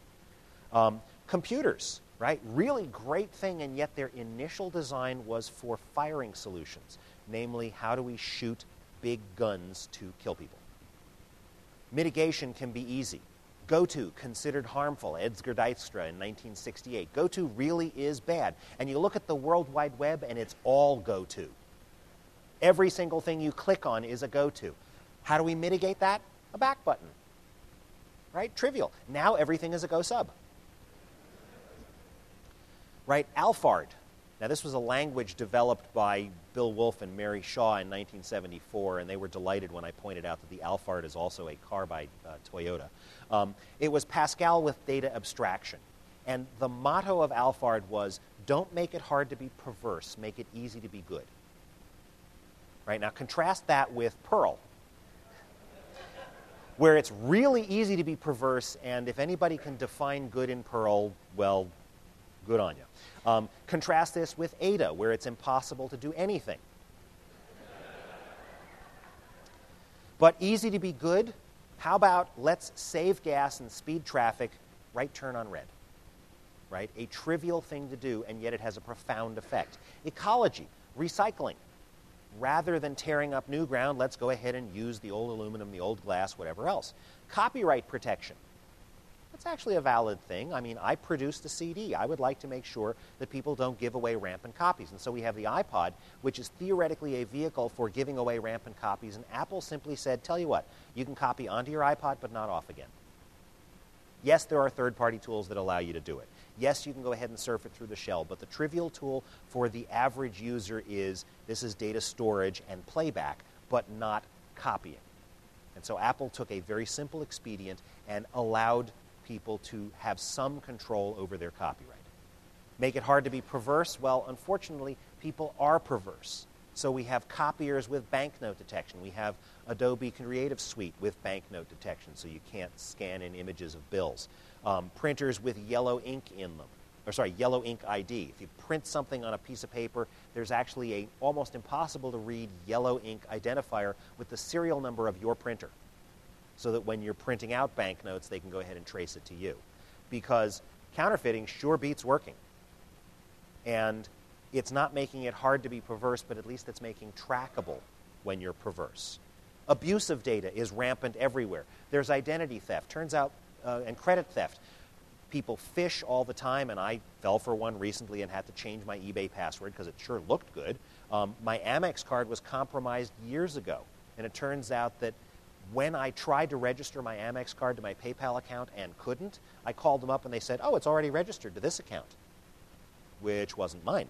Um, computers, right? Really great thing, and yet their initial design was for firing solutions. Namely, how do we shoot big guns to kill people? Mitigation can be easy. GoTo, considered harmful, Edsger Dijkstra in nineteen sixty-eight. GoTo really is bad. And you look at the World Wide Web, and it's all GoTo. Every single thing you click on is a GoTo. How do we mitigate that? A back button. Right? Trivial. Now everything is a GoSub. Right? Alphard. Now, this was a language developed by Bill Wolfe and Mary Shaw in nineteen seventy-four, and they were delighted when I pointed out that the Alphard is also a car by uh, Toyota. Um, it was Pascal with data abstraction. And the motto of Alphard was, don't make it hard to be perverse, make it easy to be good. Right? Now, contrast that with Perl, where it's really easy to be perverse, and if anybody can define good in Perl, well, good on you. Um, contrast this with Ada, where it's impossible to do anything. But easy to be good, how about let's save gas and speed traffic, right turn on red. Right? A trivial thing to do, and yet it has a profound effect. Ecology, recycling. rather than tearing up new ground, let's go ahead and use the old aluminum, the old glass, whatever else. Copyright protection. That's actually a valid thing. I mean, I produced a C D. I would like to make sure that people don't give away rampant copies. And so we have the iPod, which is theoretically a vehicle for giving away rampant copies. And Apple simply said, tell you what, you can copy onto your iPod, but not off again. Yes, there are third-party tools that allow you to do it. Yes, you can go ahead and surf it through the shell, but the trivial tool for the average user is this is data storage and playback, but not copying. And so Apple took a very simple expedient and allowed people to have some control over their copyright. Make it hard to be perverse? Well, unfortunately, people are perverse. So we have copiers with banknote detection. We have Adobe Creative Suite with banknote detection, so you can't scan in images of bills. Um, printers with yellow ink in them, or sorry, yellow ink I D. If you print something on a piece of paper, there's actually a almost impossible to read yellow ink identifier with the serial number of your printer, so that when you're printing out banknotes, they can go ahead and trace it to you. Because counterfeiting sure beats working. And it's not making it hard to be perverse, but at least it's making trackable when you're perverse. Abuse of data is rampant everywhere. There's identity theft. Turns out, uh, and credit theft. People phish all the time, and I fell for one recently and had to change my eBay password because it sure looked good. Um, my Amex card was compromised years ago, and it turns out that when I tried to register my Amex card to my PayPal account and couldn't, I called them up and they said, oh, it's already registered to this account, which wasn't mine.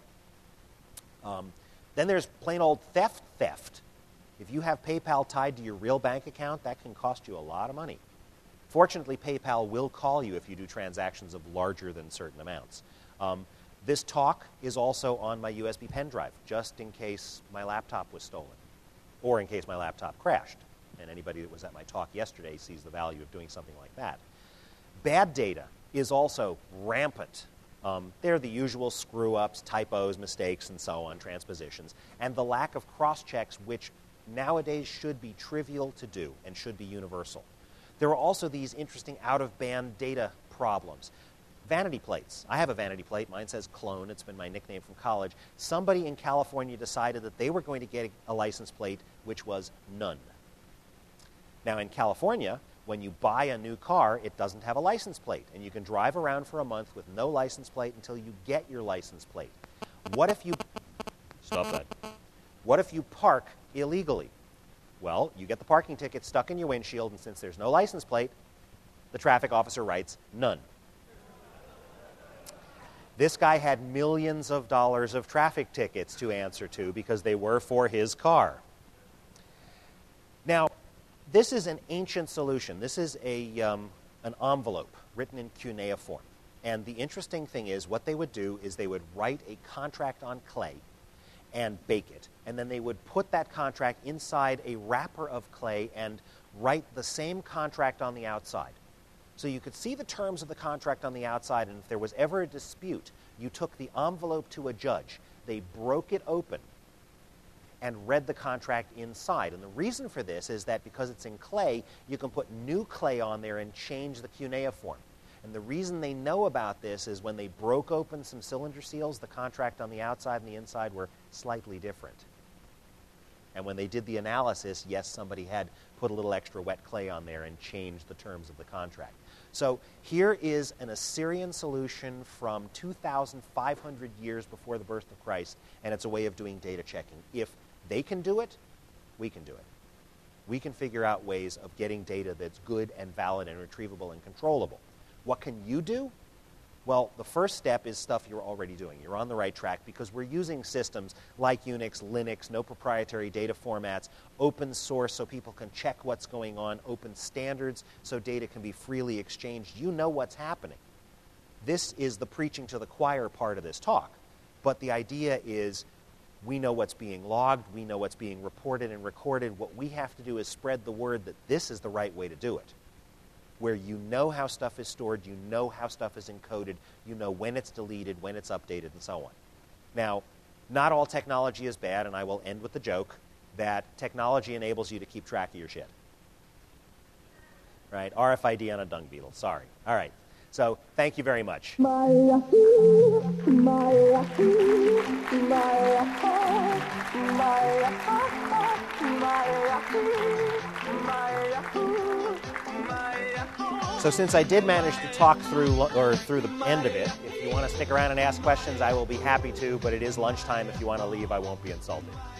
Um, then there's plain old theft theft. If you have PayPal tied to your real bank account, that can cost you a lot of money. Fortunately, PayPal will call you if you do transactions of larger than certain amounts. Um, this talk is also on my U S B pen drive, just in case my laptop was stolen, or in case my laptop crashed. And anybody that was at my talk yesterday sees the value of doing something like that. Bad data is also rampant. Um, they're the usual screw-ups, typos, mistakes, and so on, transpositions, and the lack of cross-checks, which nowadays should be trivial to do and should be universal. There are also these interesting out-of-band data problems. Vanity plates. I have a vanity plate. Mine says Clone. It's been my nickname from college. Somebody in California decided that they were going to get a license plate which was none. Now, in California, when you buy a new car, it doesn't have a license plate, and you can drive around for a month with no license plate until you get your license plate. What if you... Stop that. What if you park illegally? Well, you get the parking ticket stuck in your windshield, and since there's no license plate, the traffic officer writes, none. This guy had millions of dollars of traffic tickets to answer to because they were for his car. Now, this is an ancient solution. This is a, um, an envelope written in cuneiform. And the interesting thing is what they would do is they would write a contract on clay and bake it. And then they would put that contract inside a wrapper of clay and write the same contract on the outside. So you could see the terms of the contract on the outside, and if there was ever a dispute, you took the envelope to a judge. They broke it open and read the contract inside. And the reason for this is that because it's in clay, you can put new clay on there and change the cuneiform. And the reason they know about this is when they broke open some cylinder seals, the contract on the outside and the inside were slightly different. And when they did the analysis, yes, somebody had put a little extra wet clay on there and changed the terms of the contract. So here is an Assyrian solution from two thousand five hundred years before the birth of Christ, and it's a way of doing data checking. If they can do it, we can do it. We can figure out ways of getting data that's good and valid and retrievable and controllable. What can you do? Well, the first step is stuff you're already doing. You're on the right track because we're using systems like Unix, Linux, no proprietary data formats, open source so people can check what's going on, open standards so data can be freely exchanged. You know what's happening. This is the preaching to the choir part of this talk. But the idea is we know what's being logged, we know what's being reported and recorded. What we have to do is spread the word that this is the right way to do it, where you know how stuff is stored, you know how stuff is encoded, you know when it's deleted, when it's updated, and so on. Now, not all technology is bad, and I will end with the joke that technology enables you to keep track of your shit. Right? R F I D on a dung beetle. Sorry. All right. So, thank you very much. My, my, my, my, my, So since I did manage to talk through or through the end of it, if you want to stick around and ask questions, I will be happy to, but it is lunchtime. If you want to leave, I won't be insulted.